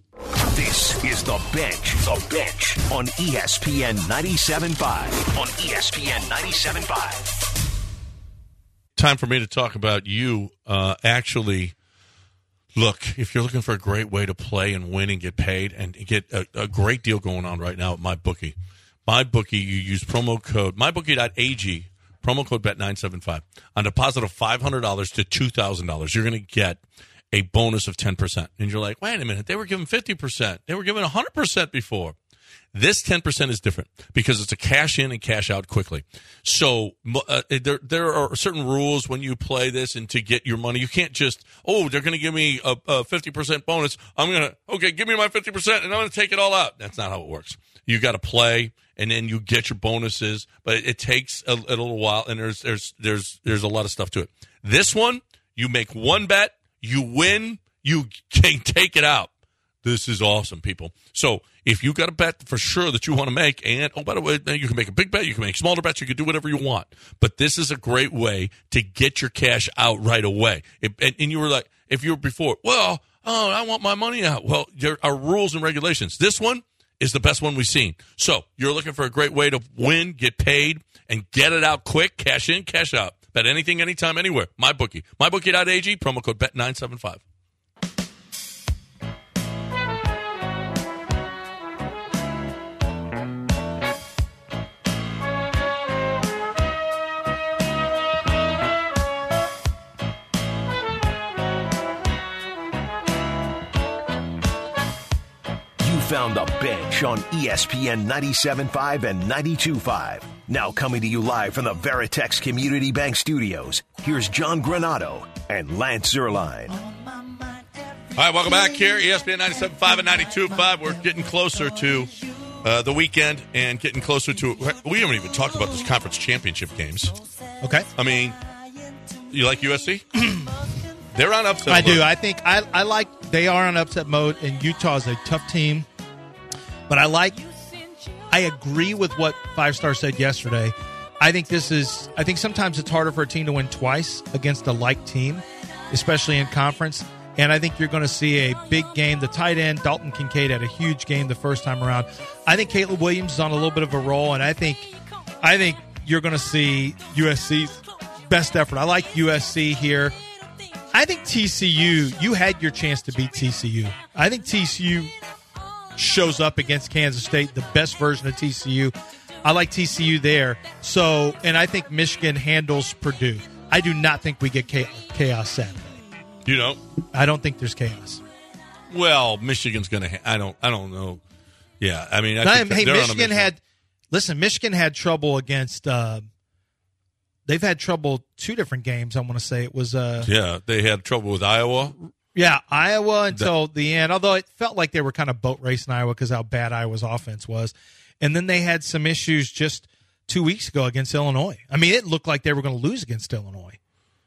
[SPEAKER 2] This is The Bench. The Bench on E S P N ninety-seven point five. On E S P N ninety-seven point five.
[SPEAKER 3] Time for me to talk about you. Uh, actually, look, if you're looking for a great way to play and win and get paid and get a, a great deal going on right now at MyBookie. MyBookie, you use promo code my bookie dot a g, promo code bet nine seven five. On deposit of five hundred dollars to two thousand dollars, you're going to get a bonus of ten percent. And you're like, wait a minute, they were giving fifty percent. They were giving one hundred percent before. This ten percent is different because it's a cash in and cash out quickly. So uh, there there are certain rules when you play this, and to get your money, you can't just, oh, they're going to give me a, a fifty percent bonus. I'm going to, okay, give me my fifty percent, and I'm going to take it all out. That's not how it works. You got to play, and then you get your bonuses, but it, it takes a, a little while, and there's there's there's there's a lot of stuff to it. This one, you make one bet, you win, you can take it out. This is awesome, people. So if you got a bet for sure that you want to make, and, oh, by the way, you can make a big bet, you can make smaller bets, you can do whatever you want. But this is a great way to get your cash out right away. It, and, and you were like, if you were before, well, oh, I want my money out. Well, there are rules and regulations. This one is the best one we've seen. So you're looking for a great way to win, get paid, and get it out quick, cash in, cash out. Bet anything, anytime, anywhere. MyBookie. my bookie dot a g, promo code bet nine seven five.
[SPEAKER 2] Found The Bench on E S P N ninety-seven point five and ninety-two point five. Now coming to you live from the Veritex Community Bank Studios, here's John Granato and Lance Zierlein.
[SPEAKER 3] All right, welcome back here, E S P N ninety-seven point five and ninety-two point five. We're getting closer to uh, the weekend and getting closer to, we haven't even talked about this conference championship games.
[SPEAKER 1] Okay.
[SPEAKER 3] I mean, you like U S C? They're on upset
[SPEAKER 1] I
[SPEAKER 3] mode.
[SPEAKER 1] do. I think I, I like they are on upset mode, and Utah's a tough team. But I like, I agree with what Five Star said yesterday. I think this is, I think sometimes it's harder for a team to win twice against a like team, especially in conference. And I think you're going to see a big game. The tight end, Dalton Kincaid, had a huge game the first time around. I think Caleb Williams is on a little bit of a roll, and I think, I think you're going to see U S C's best effort. I like U S C here. I think T C U, you had your chance to beat T C U. I think T C U shows up against Kansas State, the best version of T C U. I like T C U there. So, and I think Michigan handles Purdue. I do not think we get chaos Saturday.
[SPEAKER 3] You know?
[SPEAKER 1] I don't think there's chaos.
[SPEAKER 3] Well, Michigan's going to, ha- I don't, I don't know. Yeah, I mean, I
[SPEAKER 1] No,
[SPEAKER 3] think
[SPEAKER 1] hey,
[SPEAKER 3] they're on a
[SPEAKER 1] Michigan
[SPEAKER 3] mission.
[SPEAKER 1] had, listen, Michigan had trouble against, uh, they've had trouble two different games, I want to say. It was, uh,
[SPEAKER 3] Yeah, they had trouble with Iowa.
[SPEAKER 1] Yeah, Iowa until the end, although it felt like they were kind of boat racing Iowa because how bad Iowa's offense was. And then they had some issues just two weeks ago against Illinois. I mean, it looked like they were going to lose against Illinois.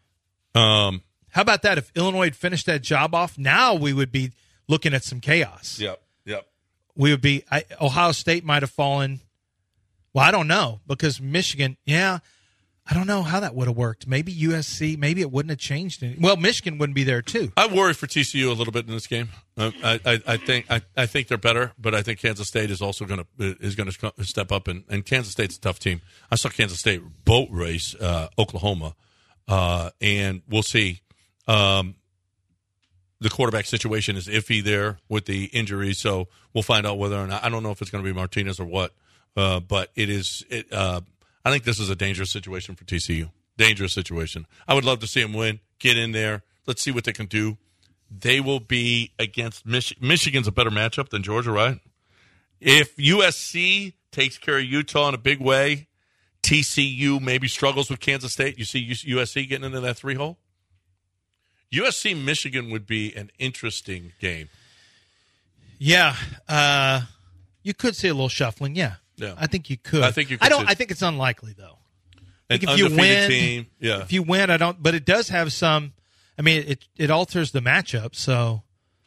[SPEAKER 3] Um,
[SPEAKER 1] How about that? If Illinois had finished that job off, now we would be looking at some chaos.
[SPEAKER 3] Yep, yep.
[SPEAKER 1] We would be I, – Ohio State might have fallen – well, I don't know because Michigan – yeah. I don't know how that would have worked. Maybe U S C, maybe it wouldn't have changed any. Well, Michigan wouldn't be there too.
[SPEAKER 3] I worry for T C U a little bit in this game. Uh, I, I, I think I, I think they're better, but I think Kansas State is also going to is going to step up, and, and Kansas State's a tough team. I saw Kansas State boat race uh, Oklahoma, uh, and we'll see. Um, the quarterback situation is iffy there with the injuries, so we'll find out whether or not. I don't know if it's going to be Martinez or what, uh, but it is. It, uh, I think this is a dangerous situation for T C U. Dangerous situation. I would love to see them win, get in there. Let's see what they can do. They will be against Mich- Michigan's a better matchup than Georgia, right? If U S C takes care of Utah in a big way, T C U maybe struggles with Kansas State. You see U S C getting into that three hole? U S C Michigan would be an interesting game.
[SPEAKER 1] Yeah, uh, you could see a little shuffling. Yeah,
[SPEAKER 3] yeah.
[SPEAKER 1] I think you could.
[SPEAKER 3] I think you. Could
[SPEAKER 1] I don't.
[SPEAKER 3] see.
[SPEAKER 1] I think it's unlikely though.
[SPEAKER 3] An
[SPEAKER 1] if you win,
[SPEAKER 3] team, yeah.
[SPEAKER 1] If you win, I don't. But it does have some. I mean, it it alters the matchup. So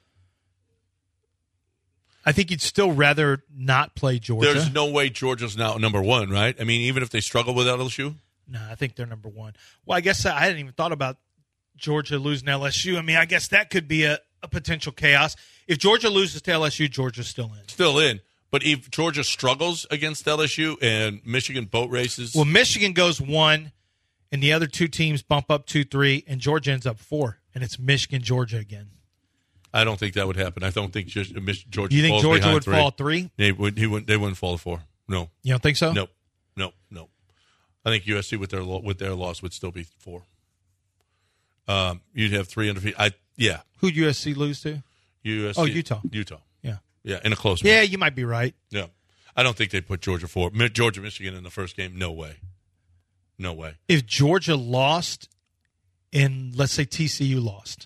[SPEAKER 1] I think you'd still rather not play Georgia.
[SPEAKER 3] There's no way Georgia's now number one, right? I mean, even if they struggle with L S U.
[SPEAKER 1] No, I think they're number one. Well, I guess I hadn't even thought about Georgia losing L S U. I mean, I guess that could be a, a potential chaos. If Georgia loses to L S U, Georgia's still in.
[SPEAKER 3] Still in. But if Georgia struggles against L S U and Michigan boat races.
[SPEAKER 1] Well, Michigan goes one, and the other two teams bump up two, three, and Georgia ends up four, and it's Michigan, Georgia again.
[SPEAKER 3] I don't think that would happen. I don't think Georgia.
[SPEAKER 1] You think
[SPEAKER 3] falls
[SPEAKER 1] Georgia would
[SPEAKER 3] three.
[SPEAKER 1] fall three?
[SPEAKER 3] They would. He wouldn't. They wouldn't fall to four. No.
[SPEAKER 1] You don't think so?
[SPEAKER 3] No. No. No. I think U S C with their with their loss would still be four. Um, you'd have three undefeated. I yeah.
[SPEAKER 1] Who'd U S C lose to?
[SPEAKER 3] U S C.
[SPEAKER 1] Oh, Utah.
[SPEAKER 3] Utah.
[SPEAKER 1] Yeah.
[SPEAKER 3] Yeah, in a close.
[SPEAKER 1] Yeah,
[SPEAKER 3] match.
[SPEAKER 1] you might be right.
[SPEAKER 3] Yeah, I don't think they put Georgia four. Georgia Michigan in the first game. No way. No way.
[SPEAKER 1] If Georgia lost, and let's say T C U lost,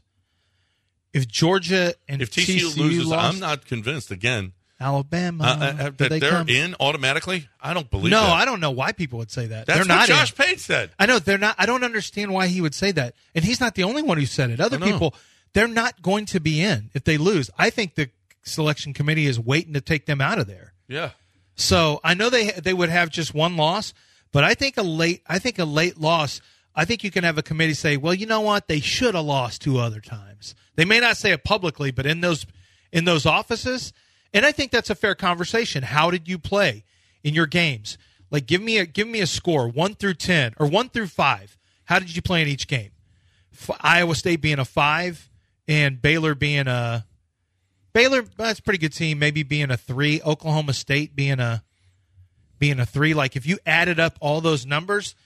[SPEAKER 1] if Georgia and
[SPEAKER 3] if T C U,
[SPEAKER 1] T C U
[SPEAKER 3] loses,
[SPEAKER 1] lost,
[SPEAKER 3] I'm not convinced. Again,
[SPEAKER 1] Alabama
[SPEAKER 3] uh, uh, that
[SPEAKER 1] they
[SPEAKER 3] they're
[SPEAKER 1] come?
[SPEAKER 3] in automatically. I don't believe.
[SPEAKER 1] No,
[SPEAKER 3] that.
[SPEAKER 1] I don't know why people would say that.
[SPEAKER 3] That's
[SPEAKER 1] they're
[SPEAKER 3] what
[SPEAKER 1] not
[SPEAKER 3] Josh
[SPEAKER 1] in.
[SPEAKER 3] Pate said.
[SPEAKER 1] I know they're not. I don't understand why he would say that, and he's not the only one who said it. Other people, they're not going to be in if they lose. I think the selection committee is waiting to take them out of there.
[SPEAKER 3] Yeah.
[SPEAKER 1] So I know they they would have just one loss, but I think a late I think a late loss. I think you can have a committee say, well, you know what, they should have lost two other times. They may not say it publicly, but in those in those offices, and I think that's a fair conversation. How did you play in your games? Like, give me a give me a score, one through ten or one through five. How did you play in each game? F- Iowa State being a five and Baylor being a Baylor, that's a pretty good team, maybe being a three. Oklahoma State being a being a three. Like, if you added up all those numbers,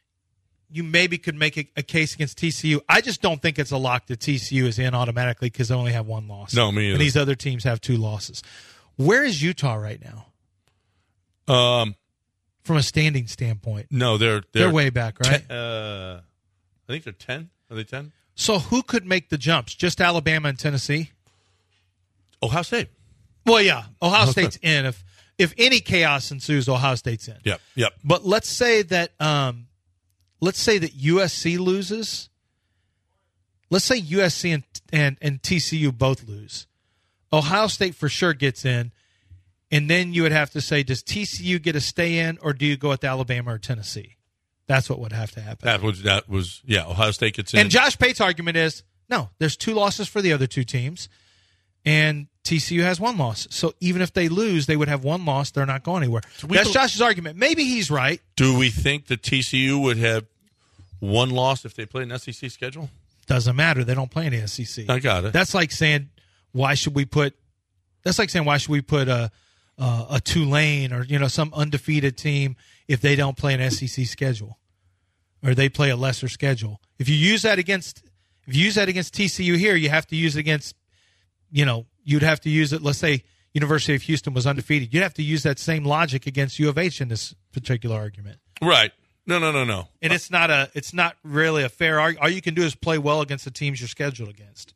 [SPEAKER 1] you maybe could make a, a case against T C U. I just don't think it's a lock that T C U is in automatically because they only have one loss.
[SPEAKER 3] No, me either.
[SPEAKER 1] And these other teams have two losses. Where is Utah right now?
[SPEAKER 3] Um,
[SPEAKER 1] From a standing standpoint.
[SPEAKER 3] no, they're
[SPEAKER 1] They're,
[SPEAKER 3] they're,
[SPEAKER 1] way back, right?
[SPEAKER 3] ten, uh, I think they're ten. Are they ten?
[SPEAKER 1] So who could make the jumps? Just Alabama and Tennessee?
[SPEAKER 3] Ohio State.
[SPEAKER 1] Well, yeah. Ohio
[SPEAKER 3] Ohio
[SPEAKER 1] State's in. If if any chaos ensues, Ohio State's in.
[SPEAKER 3] Yep. Yep.
[SPEAKER 1] But let's say that um, let's say that U S C loses. Let's say U S C and, and, and T C U both lose. Ohio State for sure gets in. And then you would have to say, does T C U get a stay in, or do you go with Alabama or Tennessee? That's what would have to happen.
[SPEAKER 3] That was that was yeah. Ohio State gets in.
[SPEAKER 1] And Josh Pate's argument is, no, there's two losses for the other two teams, and T C U has one loss. So even if they lose, they would have one loss. They're not going anywhere.
[SPEAKER 3] So we
[SPEAKER 1] That's
[SPEAKER 3] bel-
[SPEAKER 1] Josh's argument. Maybe he's right.
[SPEAKER 3] Do we think that T C U would have one loss if they played an S E C schedule?
[SPEAKER 1] Doesn't matter. They don't play in the S E C.
[SPEAKER 3] I got it.
[SPEAKER 1] That's like saying, why should we put? That's like saying, why should we put a a, a Tulane or you know some undefeated team if they don't play an S E C schedule, or they play a lesser schedule? If you use that against, if you use that against T C U here, you have to use it against, you know, you'd have to use it. Let's say University of Houston was undefeated. You'd have to use that same logic against U of H in this particular argument.
[SPEAKER 3] Right. No, no, no, no.
[SPEAKER 1] And it's not a, it's not really a fair argument. All you can do is play well against the teams you're scheduled against.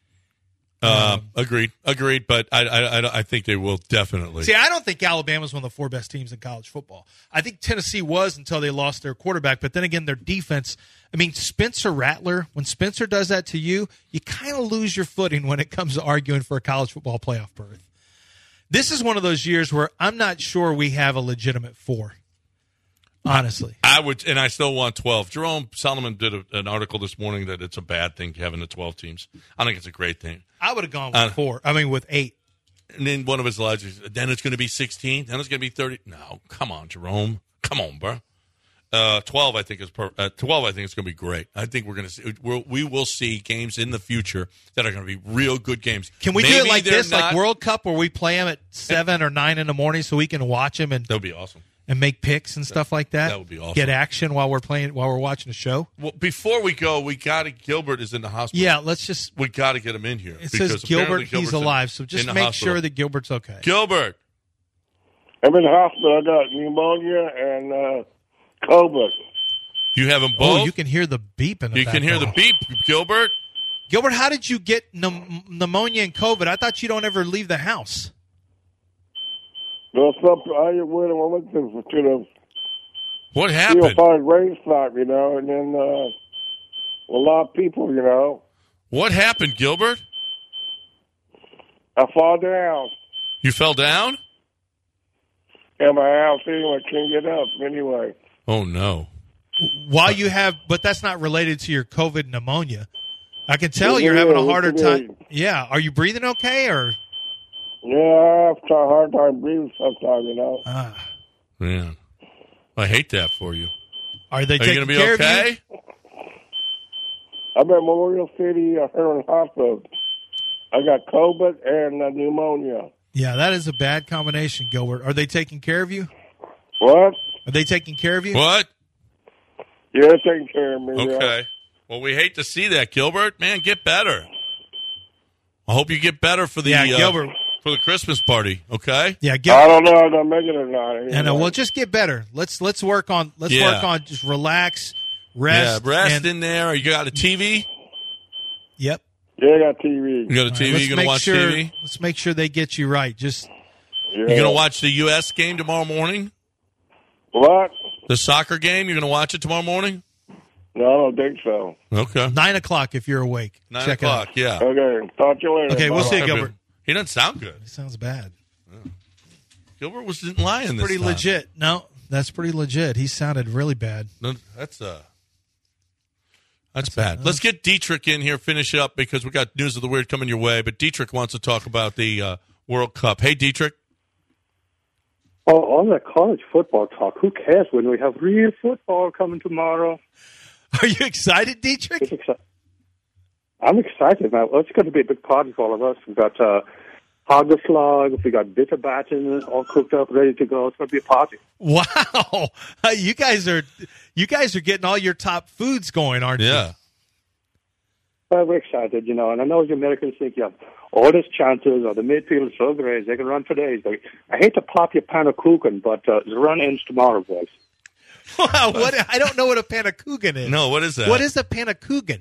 [SPEAKER 3] Uh,
[SPEAKER 1] Um,
[SPEAKER 3] agreed, agreed. But I, I, I, I think they will definitely.
[SPEAKER 1] See, I don't think Alabama's one of the four best teams in college football. I think Tennessee was until they lost their quarterback. But then again, their defense. I mean, Spencer Rattler. When Spencer does that to you, you kind of lose your footing when it comes to arguing for a college football playoff berth. This is one of those years where I'm not sure we have a legitimate four. honestly.
[SPEAKER 3] I would, and I still want twelve. Jerome Solomon did a, an article this morning that it's a bad thing having the twelve teams. I think it's a great thing.
[SPEAKER 1] I would have gone with
[SPEAKER 3] Uh,
[SPEAKER 1] four. I mean, with eight.
[SPEAKER 3] And then one of his slides, then it's going to be sixteen. Then it's going to be thirty. No, come on, Jerome. Come on, bro. Uh, twelve, I think is per, uh, twelve. I think it's going to be great. I think we're going to see. We'll, we will see games in the future that are going to be real good games.
[SPEAKER 1] Can we do
[SPEAKER 3] Maybe
[SPEAKER 1] it like
[SPEAKER 3] they're
[SPEAKER 1] this,
[SPEAKER 3] not-
[SPEAKER 1] like World Cup, where we play them at seven or nine in the morning, so we can watch them and
[SPEAKER 3] That would be awesome.
[SPEAKER 1] and make picks and stuff like that?
[SPEAKER 3] That would be awesome.
[SPEAKER 1] Get action while we're playing, while we're watching the show.
[SPEAKER 3] Well, before we go, we got to. Gilbert is in the hospital.
[SPEAKER 1] Yeah, let's just.
[SPEAKER 3] We got to get him in here.
[SPEAKER 1] It
[SPEAKER 3] because
[SPEAKER 1] says
[SPEAKER 3] apparently
[SPEAKER 1] Gilbert, he's
[SPEAKER 3] Gilbert's in-
[SPEAKER 1] alive, so
[SPEAKER 3] in
[SPEAKER 1] just
[SPEAKER 3] the
[SPEAKER 1] make
[SPEAKER 3] hospital.
[SPEAKER 1] sure that Gilbert's okay.
[SPEAKER 3] Gilbert.
[SPEAKER 7] I'm in the hospital. I got pneumonia and uh, COVID.
[SPEAKER 3] You have them both.
[SPEAKER 1] Oh, you can hear the beep in the
[SPEAKER 3] You can hear the
[SPEAKER 1] background.
[SPEAKER 3] beep, Gilbert.
[SPEAKER 1] Gilbert, how did you get pneum- pneumonia and COVID? I thought you don't ever leave the house.
[SPEAKER 7] Well, some, I went, I went to, to the
[SPEAKER 3] What
[SPEAKER 7] Steel
[SPEAKER 3] happened?
[SPEAKER 7] Fire racetrack, you know, and then uh, a lot of people, you know.
[SPEAKER 3] What happened, Gilbert?
[SPEAKER 7] I fall down
[SPEAKER 3] You fell down?
[SPEAKER 7] in my house anyway. I can't get up anyway.
[SPEAKER 3] Oh no.
[SPEAKER 1] While you have, but that's not related to your COVID pneumonia. I can tell
[SPEAKER 7] Yeah,
[SPEAKER 1] you're having a
[SPEAKER 7] yeah,
[SPEAKER 1] harder
[SPEAKER 7] what you
[SPEAKER 1] time.
[SPEAKER 7] mean?
[SPEAKER 1] Yeah, are you breathing okay or?
[SPEAKER 7] Yeah, I have a hard time breathing sometimes, you know.
[SPEAKER 1] Ah,
[SPEAKER 3] Man, I hate that for you.
[SPEAKER 1] are they
[SPEAKER 3] Are you
[SPEAKER 1] taking
[SPEAKER 3] going to be
[SPEAKER 1] care of
[SPEAKER 3] okay?
[SPEAKER 1] you?
[SPEAKER 7] I'm at Memorial City uh, Heron Hospital. I got COVID and uh, pneumonia.
[SPEAKER 1] Yeah, that is a bad combination, Gilbert. Are they taking care of you?
[SPEAKER 7] What?
[SPEAKER 1] Are they taking care of you?
[SPEAKER 3] What?
[SPEAKER 7] Yeah, they're taking care of me. yeah.
[SPEAKER 3] Okay. Well, we hate to see that, Gilbert. Man, get better. I hope you get better for the
[SPEAKER 1] Yeah,
[SPEAKER 3] uh,
[SPEAKER 1] Gilbert.
[SPEAKER 3] for the Christmas party. Okay.
[SPEAKER 1] Yeah,
[SPEAKER 7] I
[SPEAKER 1] Gilbert.
[SPEAKER 7] don't know if I'm gonna make it or not.
[SPEAKER 1] And uh,
[SPEAKER 7] anyway.
[SPEAKER 1] well, just get better. Let's let's work on let's
[SPEAKER 3] Yeah.
[SPEAKER 1] work on just relax, rest.
[SPEAKER 3] Yeah, rest
[SPEAKER 1] and,
[SPEAKER 3] in there. You got a T V?
[SPEAKER 1] Yep.
[SPEAKER 7] Yeah, I got T V.
[SPEAKER 3] You got a
[SPEAKER 1] All right,
[SPEAKER 3] T V?
[SPEAKER 1] let's
[SPEAKER 3] you going to
[SPEAKER 1] make
[SPEAKER 3] watch
[SPEAKER 1] sure,
[SPEAKER 3] T V?
[SPEAKER 1] Let's make sure they get you right. Just
[SPEAKER 7] Yeah.
[SPEAKER 3] You going to watch the U S game tomorrow morning?
[SPEAKER 7] What?
[SPEAKER 3] The soccer game? You're going to watch it tomorrow morning?
[SPEAKER 7] No, I don't think so.
[SPEAKER 3] Okay.
[SPEAKER 1] nine o'clock if you're awake.
[SPEAKER 3] Nine
[SPEAKER 1] Check
[SPEAKER 3] o'clock,
[SPEAKER 1] it
[SPEAKER 3] yeah.
[SPEAKER 7] Okay, talk to you later.
[SPEAKER 1] Okay, we'll
[SPEAKER 7] Bye.
[SPEAKER 1] see you, Gilbert.
[SPEAKER 3] He doesn't sound good.
[SPEAKER 1] out. It sounds bad.
[SPEAKER 3] Gilbert was didn't lying this
[SPEAKER 1] Pretty
[SPEAKER 3] time.
[SPEAKER 1] legit. No, that's pretty legit. He sounded really bad.
[SPEAKER 3] No, that's uh that's, bad. Let's get Dietrich in here, finish up because we got news of the weird coming your way. But Dietrich wants to talk about the uh, World Cup. Hey, Dietrich.
[SPEAKER 8] Oh, all that college football talk. Who cares when we have real football coming tomorrow?
[SPEAKER 1] Are you excited, Dietrich?
[SPEAKER 8] It's exci- I'm excited, man. Well, it's going to be a big party for all of us. We've got uh, Hagelslag, we got Bitterbatten all cooked up, ready to go. It's going to be a party.
[SPEAKER 1] Wow, you guys are you guys are getting all your top foods going, aren't
[SPEAKER 3] Yeah.
[SPEAKER 1] you?
[SPEAKER 8] Well, we're excited, you know, and I know the Americans think, yeah, all these chances or the midfield is so great, they can run for days. Like, I hate to pop your panakuchen, but uh, the run ends tomorrow, boys.
[SPEAKER 1] Wow, what? I don't know what a panakuchen is.
[SPEAKER 3] No, what is that?
[SPEAKER 1] What is a panakuchen?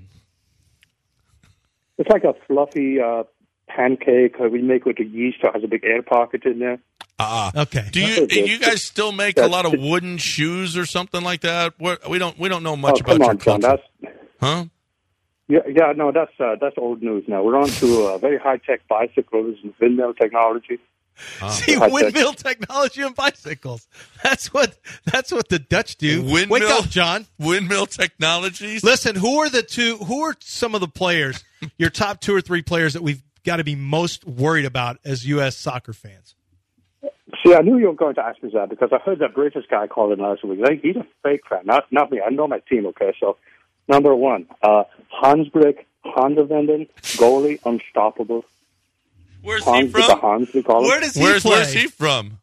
[SPEAKER 8] It's like a fluffy uh, pancake uh, we make with the yeast that has a big air pocket in there.
[SPEAKER 3] Uh,
[SPEAKER 1] Okay.
[SPEAKER 3] do you do you guys still make a lot of wooden shoes or something like that? What, we don't we don't know much
[SPEAKER 8] oh,
[SPEAKER 3] about
[SPEAKER 8] come
[SPEAKER 3] your
[SPEAKER 8] on, John.
[SPEAKER 3] culture.
[SPEAKER 8] That's
[SPEAKER 3] Huh?
[SPEAKER 8] Yeah, yeah, no, that's uh, that's old news now. We're on to uh, very high tech bicycles and windmill technology.
[SPEAKER 1] See,
[SPEAKER 8] High-tech.
[SPEAKER 1] windmill technology and bicycles. That's what that's what the Dutch do.
[SPEAKER 3] Windmill?
[SPEAKER 1] Wake up, John.
[SPEAKER 3] Windmill Technologies.
[SPEAKER 1] Listen, who are the two? Who are some of the players? Your top two or three players that we've got to be most worried about as U S soccer fans.
[SPEAKER 8] See, I knew you were going to ask me that because I heard that British guy calling last week. Like, he's a fake fan, not not me. I know my team, okay? So, number one, uh, Hansbrick, Hondervenden, goalie, unstoppable.
[SPEAKER 3] Where's
[SPEAKER 8] Hans
[SPEAKER 3] he
[SPEAKER 8] with the
[SPEAKER 3] from?
[SPEAKER 8] Hans, we call him.
[SPEAKER 1] Where does he
[SPEAKER 3] Where's
[SPEAKER 1] play?
[SPEAKER 3] where's he from?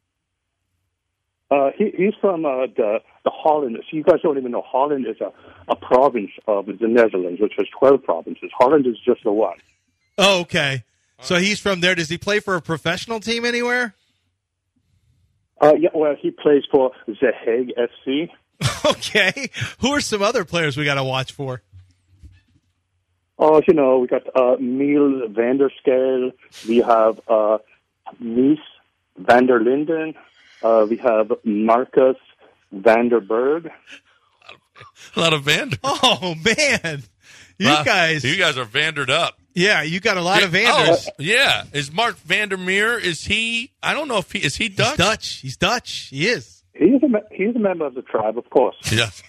[SPEAKER 8] Uh, he, he's from uh, the the Holland. So you guys don't even know Holland is a, a province of the Netherlands, which has twelve provinces. Holland is just the one.
[SPEAKER 1] Oh, okay. So he's from there. Does he play for a professional team anywhere?
[SPEAKER 8] Uh, yeah, well, he plays for The Hague F C.
[SPEAKER 1] Okay. Who are some other players we got to watch for?
[SPEAKER 8] Oh, you know, we got uh, Miel van der Skeel. We have uh, Mies van der Linden. Uh, we have Marcus van der Berg.
[SPEAKER 3] A lot of Vander.
[SPEAKER 1] Oh man, you
[SPEAKER 3] Wow.
[SPEAKER 1] guys.
[SPEAKER 3] You guys are Vandered up.
[SPEAKER 1] Yeah, you got a lot of
[SPEAKER 3] Yeah,
[SPEAKER 1] Vanders.
[SPEAKER 3] Oh, yeah. Is Mark Vandermeer? Is he? I don't know if he is. He
[SPEAKER 1] He's
[SPEAKER 3] Dutch?
[SPEAKER 1] Dutch. He's Dutch. He is.
[SPEAKER 8] He is a me- he's a member of the tribe, of course.
[SPEAKER 3] Yes.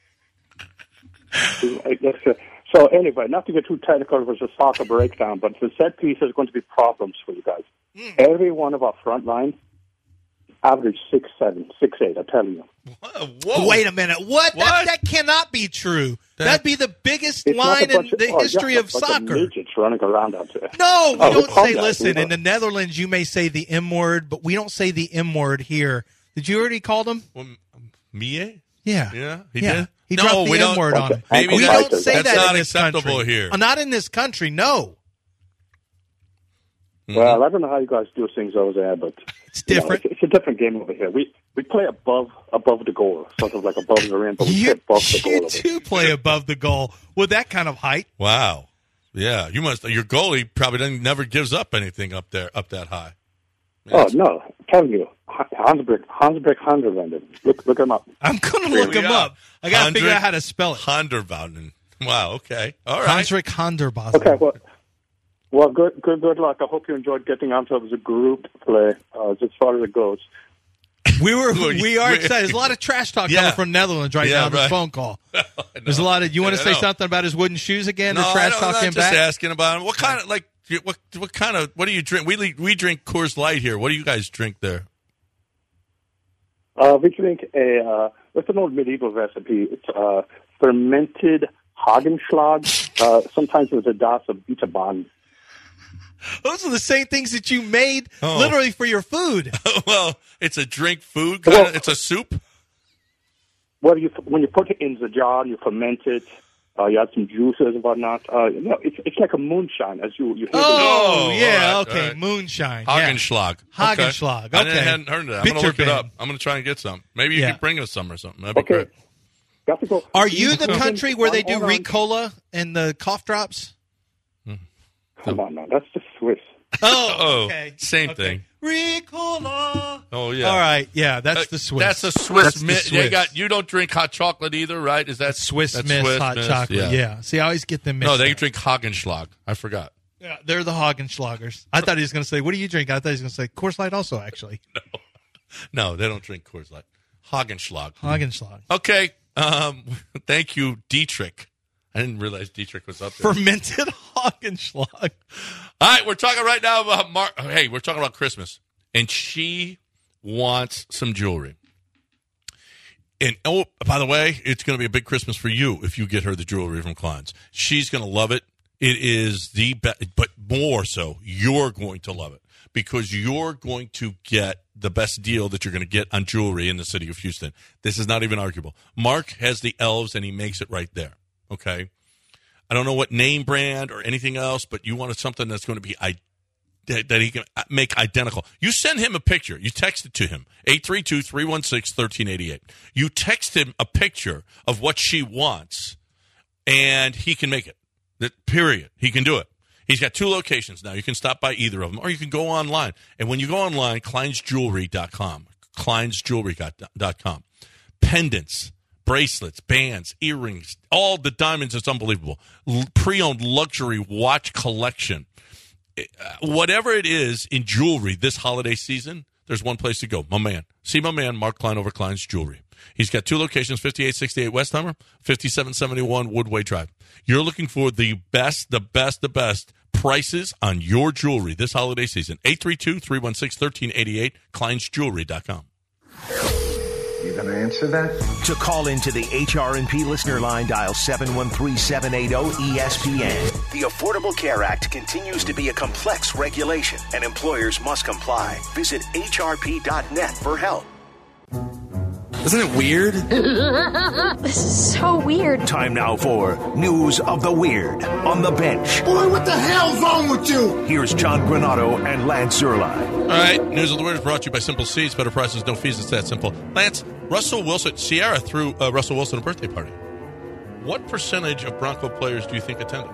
[SPEAKER 8] So anyway, not to get too technical, it was a soccer breakdown, but the set piece is going to be problems for you guys. Mm. Every one of our front line average six seven, six eight. I'm telling you.
[SPEAKER 1] Whoa. Wait a minute. What?
[SPEAKER 3] What?
[SPEAKER 1] That, that cannot be true.
[SPEAKER 3] That,
[SPEAKER 1] That'd be the biggest
[SPEAKER 8] It's
[SPEAKER 1] line in
[SPEAKER 8] of,
[SPEAKER 1] the
[SPEAKER 8] oh,
[SPEAKER 1] history
[SPEAKER 8] yeah,
[SPEAKER 1] of
[SPEAKER 8] a bunch
[SPEAKER 1] soccer.
[SPEAKER 8] Of midgets running around out there.
[SPEAKER 1] No, we
[SPEAKER 8] oh,
[SPEAKER 1] don't say.
[SPEAKER 8] that.
[SPEAKER 1] Listen,
[SPEAKER 8] We
[SPEAKER 1] in the Netherlands, you may say the M word, but we don't say the M word here. Did you already call them?
[SPEAKER 3] Well, Mie?
[SPEAKER 1] Yeah,
[SPEAKER 3] Yeah, he
[SPEAKER 1] yeah.
[SPEAKER 3] did.
[SPEAKER 1] He
[SPEAKER 3] no,
[SPEAKER 1] dropped the
[SPEAKER 3] we
[SPEAKER 1] M
[SPEAKER 3] don't.
[SPEAKER 1] word on him.
[SPEAKER 3] Maybe
[SPEAKER 1] we
[SPEAKER 3] that-
[SPEAKER 1] don't say
[SPEAKER 3] that's
[SPEAKER 1] that
[SPEAKER 3] not
[SPEAKER 1] in this
[SPEAKER 3] acceptable
[SPEAKER 1] country.
[SPEAKER 3] here.
[SPEAKER 1] Uh, Not in this country. No,
[SPEAKER 3] Mm-hmm.
[SPEAKER 8] Well, I don't know how you guys do things over there, but
[SPEAKER 1] it's
[SPEAKER 8] you know,
[SPEAKER 1] different.
[SPEAKER 8] it's, it's a different game over here. We we play above above the goal, sort of like above the rim, but we play
[SPEAKER 1] You,
[SPEAKER 8] above the goal.
[SPEAKER 1] you
[SPEAKER 8] over
[SPEAKER 1] do play above the goal with that kind of height.
[SPEAKER 3] Wow. Yeah, you must. Your goalie probably doesn't, never gives up anything up there, up that high.
[SPEAKER 8] Oh no, I'm telling you, Hansbrick, Hansbrick, Handerwenden. Look, look him up.
[SPEAKER 1] I'm going to look him
[SPEAKER 3] Yeah.
[SPEAKER 1] up. I got to figure
[SPEAKER 3] Hendrik
[SPEAKER 1] out how to spell it.
[SPEAKER 3] Honderbouden. Wow. Okay. All right.
[SPEAKER 1] Hansrik Honderbossen.
[SPEAKER 8] Okay, well, well, good, good, good luck. I hope you enjoyed getting onto it as a group play, uh, as far as it goes.
[SPEAKER 1] We were,
[SPEAKER 3] Well,
[SPEAKER 1] we are
[SPEAKER 3] we-
[SPEAKER 1] excited. There's a lot of trash talk
[SPEAKER 3] Yeah.
[SPEAKER 1] coming from Netherlands right
[SPEAKER 3] Yeah,
[SPEAKER 1] now on this
[SPEAKER 3] right.
[SPEAKER 1] phone call.
[SPEAKER 3] I
[SPEAKER 1] There's a
[SPEAKER 3] know.
[SPEAKER 1] lot of. You want to
[SPEAKER 3] I
[SPEAKER 1] say
[SPEAKER 3] know.
[SPEAKER 1] something about his wooden shoes again?
[SPEAKER 3] No,
[SPEAKER 1] to
[SPEAKER 3] I
[SPEAKER 1] trash
[SPEAKER 3] don't,
[SPEAKER 1] talk
[SPEAKER 3] I'm
[SPEAKER 1] him
[SPEAKER 3] just
[SPEAKER 1] back.
[SPEAKER 3] asking about him. What kind of like what what kind of what do you drink? We we drink Coors Light here. What do you guys drink there?
[SPEAKER 8] Uh, we drink a, uh, it's an old medieval recipe. It's uh, fermented Hagenschlag, uh, sometimes with a dash of Bieterbahn.
[SPEAKER 1] Those are the same things that you made
[SPEAKER 3] Oh.
[SPEAKER 1] literally for your food.
[SPEAKER 3] Well, it's a drink food. Kind
[SPEAKER 8] Well-
[SPEAKER 3] of, it's a soup.
[SPEAKER 8] Well, you, when you put it in the jar, you ferment it. Uh, you add some juices and whatnot. Uh, you know, it's it's like a moonshine, as you you hear.
[SPEAKER 1] Oh,
[SPEAKER 3] Oh,
[SPEAKER 1] yeah,
[SPEAKER 3] all right,
[SPEAKER 1] okay.
[SPEAKER 3] all right.
[SPEAKER 1] Moonshine. yeah.
[SPEAKER 3] Hagenschlag.
[SPEAKER 1] Hagenschlag,
[SPEAKER 3] I
[SPEAKER 1] okay.
[SPEAKER 3] didn't- hadn't heard of that. I'm going to look it
[SPEAKER 1] Bitterbeer.
[SPEAKER 3] up. I'm going to try and get some. Maybe you
[SPEAKER 1] Yeah.
[SPEAKER 3] could bring us some or something. That'd be
[SPEAKER 8] Okay.
[SPEAKER 3] great.
[SPEAKER 8] You have to go.
[SPEAKER 1] Are you the
[SPEAKER 8] Come
[SPEAKER 1] country where they
[SPEAKER 8] on,
[SPEAKER 1] do
[SPEAKER 8] hold on.
[SPEAKER 1] Ricola and the cough drops?
[SPEAKER 8] Come on, now, that's the Swiss.
[SPEAKER 1] Oh,
[SPEAKER 3] Oh,
[SPEAKER 1] okay.
[SPEAKER 3] same
[SPEAKER 1] Okay.
[SPEAKER 3] thing.
[SPEAKER 1] Ricola.
[SPEAKER 3] Oh yeah.
[SPEAKER 1] All right, yeah, that's
[SPEAKER 3] Uh,
[SPEAKER 1] the Swiss.
[SPEAKER 3] That's a Swiss.
[SPEAKER 1] That's the
[SPEAKER 3] mi- They
[SPEAKER 1] Swiss.
[SPEAKER 3] got you don't drink hot chocolate either, right? Is that
[SPEAKER 1] Swiss
[SPEAKER 3] that's
[SPEAKER 1] Miss
[SPEAKER 3] Swiss
[SPEAKER 1] hot
[SPEAKER 3] Miss,
[SPEAKER 1] chocolate. Yeah. See, I always get them mixed
[SPEAKER 3] No, they
[SPEAKER 1] up.
[SPEAKER 3] drink Hagenschlag. I forgot.
[SPEAKER 1] Yeah, they're the Hagenschlagers. I thought he was going to say, "What do you drink?" I thought he was going to say Coors Light. Also, actually,
[SPEAKER 3] No, they don't drink Coors Light. Hagenschlag.
[SPEAKER 1] Hagenschlag.
[SPEAKER 3] Okay. Um, thank you, Dietrich. I didn't realize Dietrich was up there.
[SPEAKER 1] Fermented Hagenschlag.
[SPEAKER 3] All right, we're talking right now about Mar- hey, we're talking about Christmas, and she wants some jewelry. And oh, by the way, it's going to be a big Christmas for you if you get her the jewelry from Klein's. She's going to love it. It is the best, but more so, you're going to love it because you're going to get the best deal that you're going to get on jewelry in the city of Houston. This is not even arguable. Mark has the elves, and he makes it right there. Okay. I don't know what name brand or anything else, but you wanted something that's going to be I- that, that he can make identical. You send him a picture. You text it to him, eight three two, three one six, one three eight eight. You text him a picture of what she wants, and he can make it. That period. He can do it. He's got two locations now. You can stop by either of them, or you can go online. And when you go online, kleins jewelry dot com, kleins jewelry dot com. Pendants, bracelets, bands, earrings, all the diamonds. It's unbelievable. L- pre-owned luxury watch collection. Uh, whatever it is in jewelry this holiday season, there's one place to go. My man. See my man, Mark Klein over Klein's Jewelry. He's got two locations, fifty-eight sixty-eight Westheimer, fifty-seven seventy-one Woodway Drive. You're looking for the best, the best, the best prices on your jewelry this holiday season. eight three two, three one six, one three eight eight, kleins jewelry dot com.
[SPEAKER 9] You going to answer that?
[SPEAKER 2] To call into the H R and P listener line, dial seven one three, seven eight zero, E S P N. The Affordable Care Act continues to be a complex regulation, and employers must comply. Visit H R P dot net for help.
[SPEAKER 10] Isn't it weird?
[SPEAKER 11] This is so weird.
[SPEAKER 2] Time now for News of the Weird on the Bench.
[SPEAKER 9] Boy, what the hell's wrong with you?
[SPEAKER 2] Here's John Granato and Lance Zerline.
[SPEAKER 3] All right, News of the Weird is brought to you by Simple Seeds. Better prices, no fees. It's that simple. Lance, Russell Wilson, Sierra threw uh, Russell Wilson a birthday party. What percentage of Bronco players do you think attended?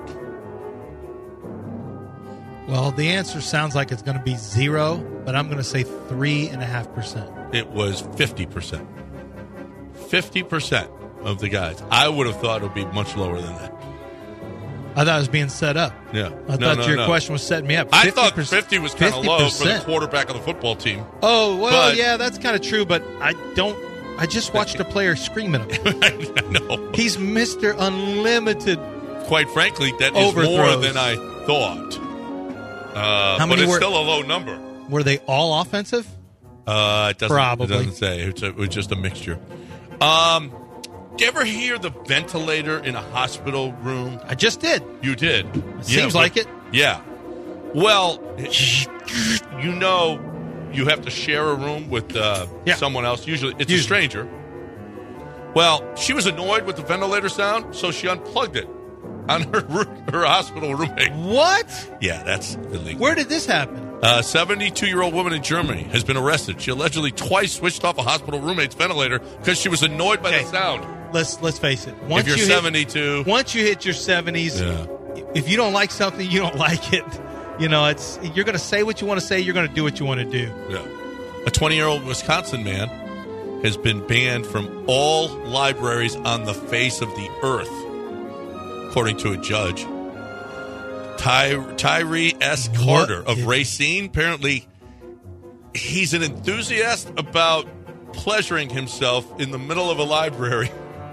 [SPEAKER 1] Well, the answer sounds like it's going to be zero, but I'm going to say three and a half percent.
[SPEAKER 3] It was fifty percent. fifty percent of the guys. I would have thought it would be much lower than that.
[SPEAKER 1] I thought it was being set up.
[SPEAKER 3] Yeah.
[SPEAKER 1] I
[SPEAKER 3] No,
[SPEAKER 1] thought
[SPEAKER 3] no,
[SPEAKER 1] your
[SPEAKER 3] no.
[SPEAKER 1] question was setting me up.
[SPEAKER 3] I thought fifty was kind of low for the
[SPEAKER 1] fifty percent.
[SPEAKER 3] quarterback of the football team.
[SPEAKER 1] Oh, well,
[SPEAKER 3] But-
[SPEAKER 1] yeah, that's kind of true, but I don't. I just watched a player scream at him.
[SPEAKER 3] I know.
[SPEAKER 1] He's Mister Unlimited.
[SPEAKER 3] Quite frankly, that is more
[SPEAKER 1] Overthrows.
[SPEAKER 3] than I thought. Uh,
[SPEAKER 1] How many
[SPEAKER 3] but it's
[SPEAKER 1] were-
[SPEAKER 3] still a low number.
[SPEAKER 1] Were they all offensive?
[SPEAKER 3] Uh, it doesn't,
[SPEAKER 1] Probably.
[SPEAKER 3] It doesn't say. It's a, it was just a mixture. Um, do you ever hear the ventilator in a hospital room?
[SPEAKER 1] I just did.
[SPEAKER 3] You did.
[SPEAKER 1] It seems like it.
[SPEAKER 3] Yeah. Well, you know, you have to share a room with uh,
[SPEAKER 1] Yeah.
[SPEAKER 3] someone else. Usually, it's
[SPEAKER 1] Usually.
[SPEAKER 3] a stranger. Well, she was annoyed with the ventilator sound, so she unplugged it on her her hospital roommate.
[SPEAKER 1] What?
[SPEAKER 3] Yeah, that's illegal.
[SPEAKER 1] Where did this happen?
[SPEAKER 3] A seventy-two-year-old woman in Germany has been arrested. She allegedly twice switched off a hospital roommate's ventilator because she was annoyed by
[SPEAKER 1] Okay.
[SPEAKER 3] the sound.
[SPEAKER 1] Let's let's face it. Once
[SPEAKER 3] if you're
[SPEAKER 1] you
[SPEAKER 3] seventy-two,
[SPEAKER 1] hit, once you hit your seventies,
[SPEAKER 3] yeah.
[SPEAKER 1] if you don't like something, you don't like it. You know, it's you're going to say what you want to say. You're going to do what you want to do.
[SPEAKER 3] Yeah. A twenty-year-old Wisconsin man has been banned from all libraries on the face of the earth, according to a judge. Ty- Tyree S. Carter
[SPEAKER 1] What?
[SPEAKER 3] of Racine. Apparently, he's an enthusiast about pleasuring himself in the middle of a library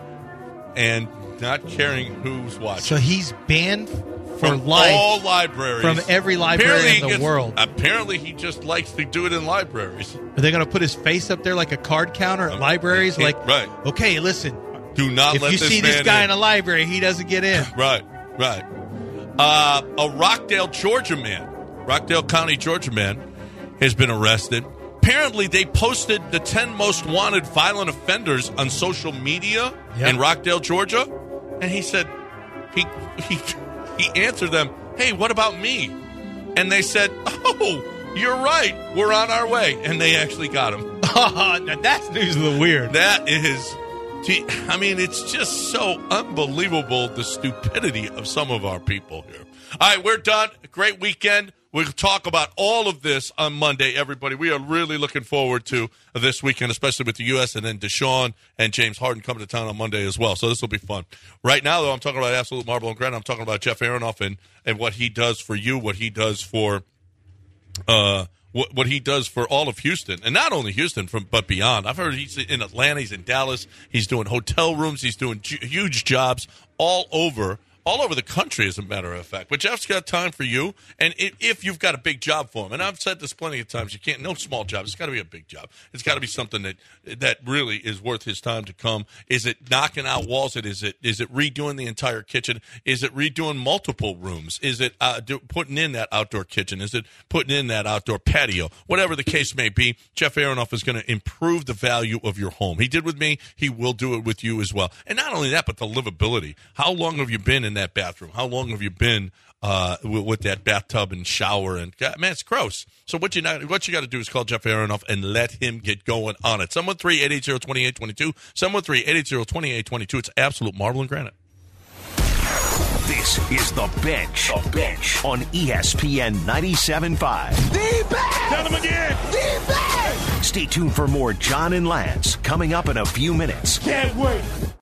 [SPEAKER 3] and not caring who's watching.
[SPEAKER 1] So he's banned for
[SPEAKER 3] From
[SPEAKER 1] life
[SPEAKER 3] all libraries.
[SPEAKER 1] from every library
[SPEAKER 3] Apparently
[SPEAKER 1] in the
[SPEAKER 3] he gets-
[SPEAKER 1] world.
[SPEAKER 3] Apparently, he just likes to do it in libraries.
[SPEAKER 1] Are they going to put his face up there like a card counter at
[SPEAKER 3] Um,
[SPEAKER 1] libraries?
[SPEAKER 3] yeah,
[SPEAKER 1] Like,
[SPEAKER 3] right.
[SPEAKER 1] okay, listen,
[SPEAKER 3] Do not
[SPEAKER 1] if
[SPEAKER 3] let
[SPEAKER 1] you
[SPEAKER 3] this
[SPEAKER 1] see this
[SPEAKER 3] man
[SPEAKER 1] guy
[SPEAKER 3] in.
[SPEAKER 1] in a library, he doesn't get in.
[SPEAKER 3] Right, right. Uh, a Rockdale, Georgia man, Rockdale County, Georgia man, has been arrested. Apparently, they posted the ten most wanted violent offenders on social media
[SPEAKER 1] Yep.
[SPEAKER 3] in Rockdale, Georgia, and he said he he he answered them, "Hey, what about me?" And they said, "Oh, you're right. We're on our way." And they actually got him.
[SPEAKER 1] Now that's news of the weird.
[SPEAKER 3] That is, gee, I mean, it's just so unbelievable, the stupidity of some of our people here. All right, we're done. Great weekend. We'll talk about all of this on Monday, everybody. We are really looking forward to this weekend, especially with the U S and then Deshaun and James Harden coming to town on Monday as well. So this will be fun. Right now, though, I'm talking about Absolute Marble and Granite. I'm talking about Jeff Aronoff and, and what he does for you, what he does for uh, what, what he does for all of Houston. And not only Houston, from but beyond. I've heard he's in Atlanta, he's in Dallas, he's doing hotel rooms, he's doing ju- huge jobs all over all over the country, as a matter of fact. But Jeff's got time for you, and if, if you've got a big job for him, and I've said this plenty of times, you can't, no small jobs. It's got to be a big job. It's got to be something that that really is worth his time to come. Is it knocking out walls? It is it is it redoing the entire kitchen? Is it redoing multiple rooms? Is it uh, do, putting in that outdoor kitchen? Is it putting in that outdoor patio? Whatever the case may be, Jeff Aronoff is going to improve the value of your home. He did with me. He will do it with you as well. And not only that, but the livability. How long have you been in that bathroom? How long have you been uh, with, with that bathtub and shower? And God, man, it's gross. So what you not, what you got to do is call Jeff Aronoff and let him get going on it. seven one three, eight eight zero, two eight two two. seven one three, eight eight zero, two eight two two. It's Absolute Marble and Granite.
[SPEAKER 2] This is The Bench. The Bench on E S P N ninety-seven point five.
[SPEAKER 9] The Bench!
[SPEAKER 2] Tell them again.
[SPEAKER 9] The Bench!
[SPEAKER 2] Stay tuned for more John and Lance coming up in a few minutes.
[SPEAKER 9] Can't wait.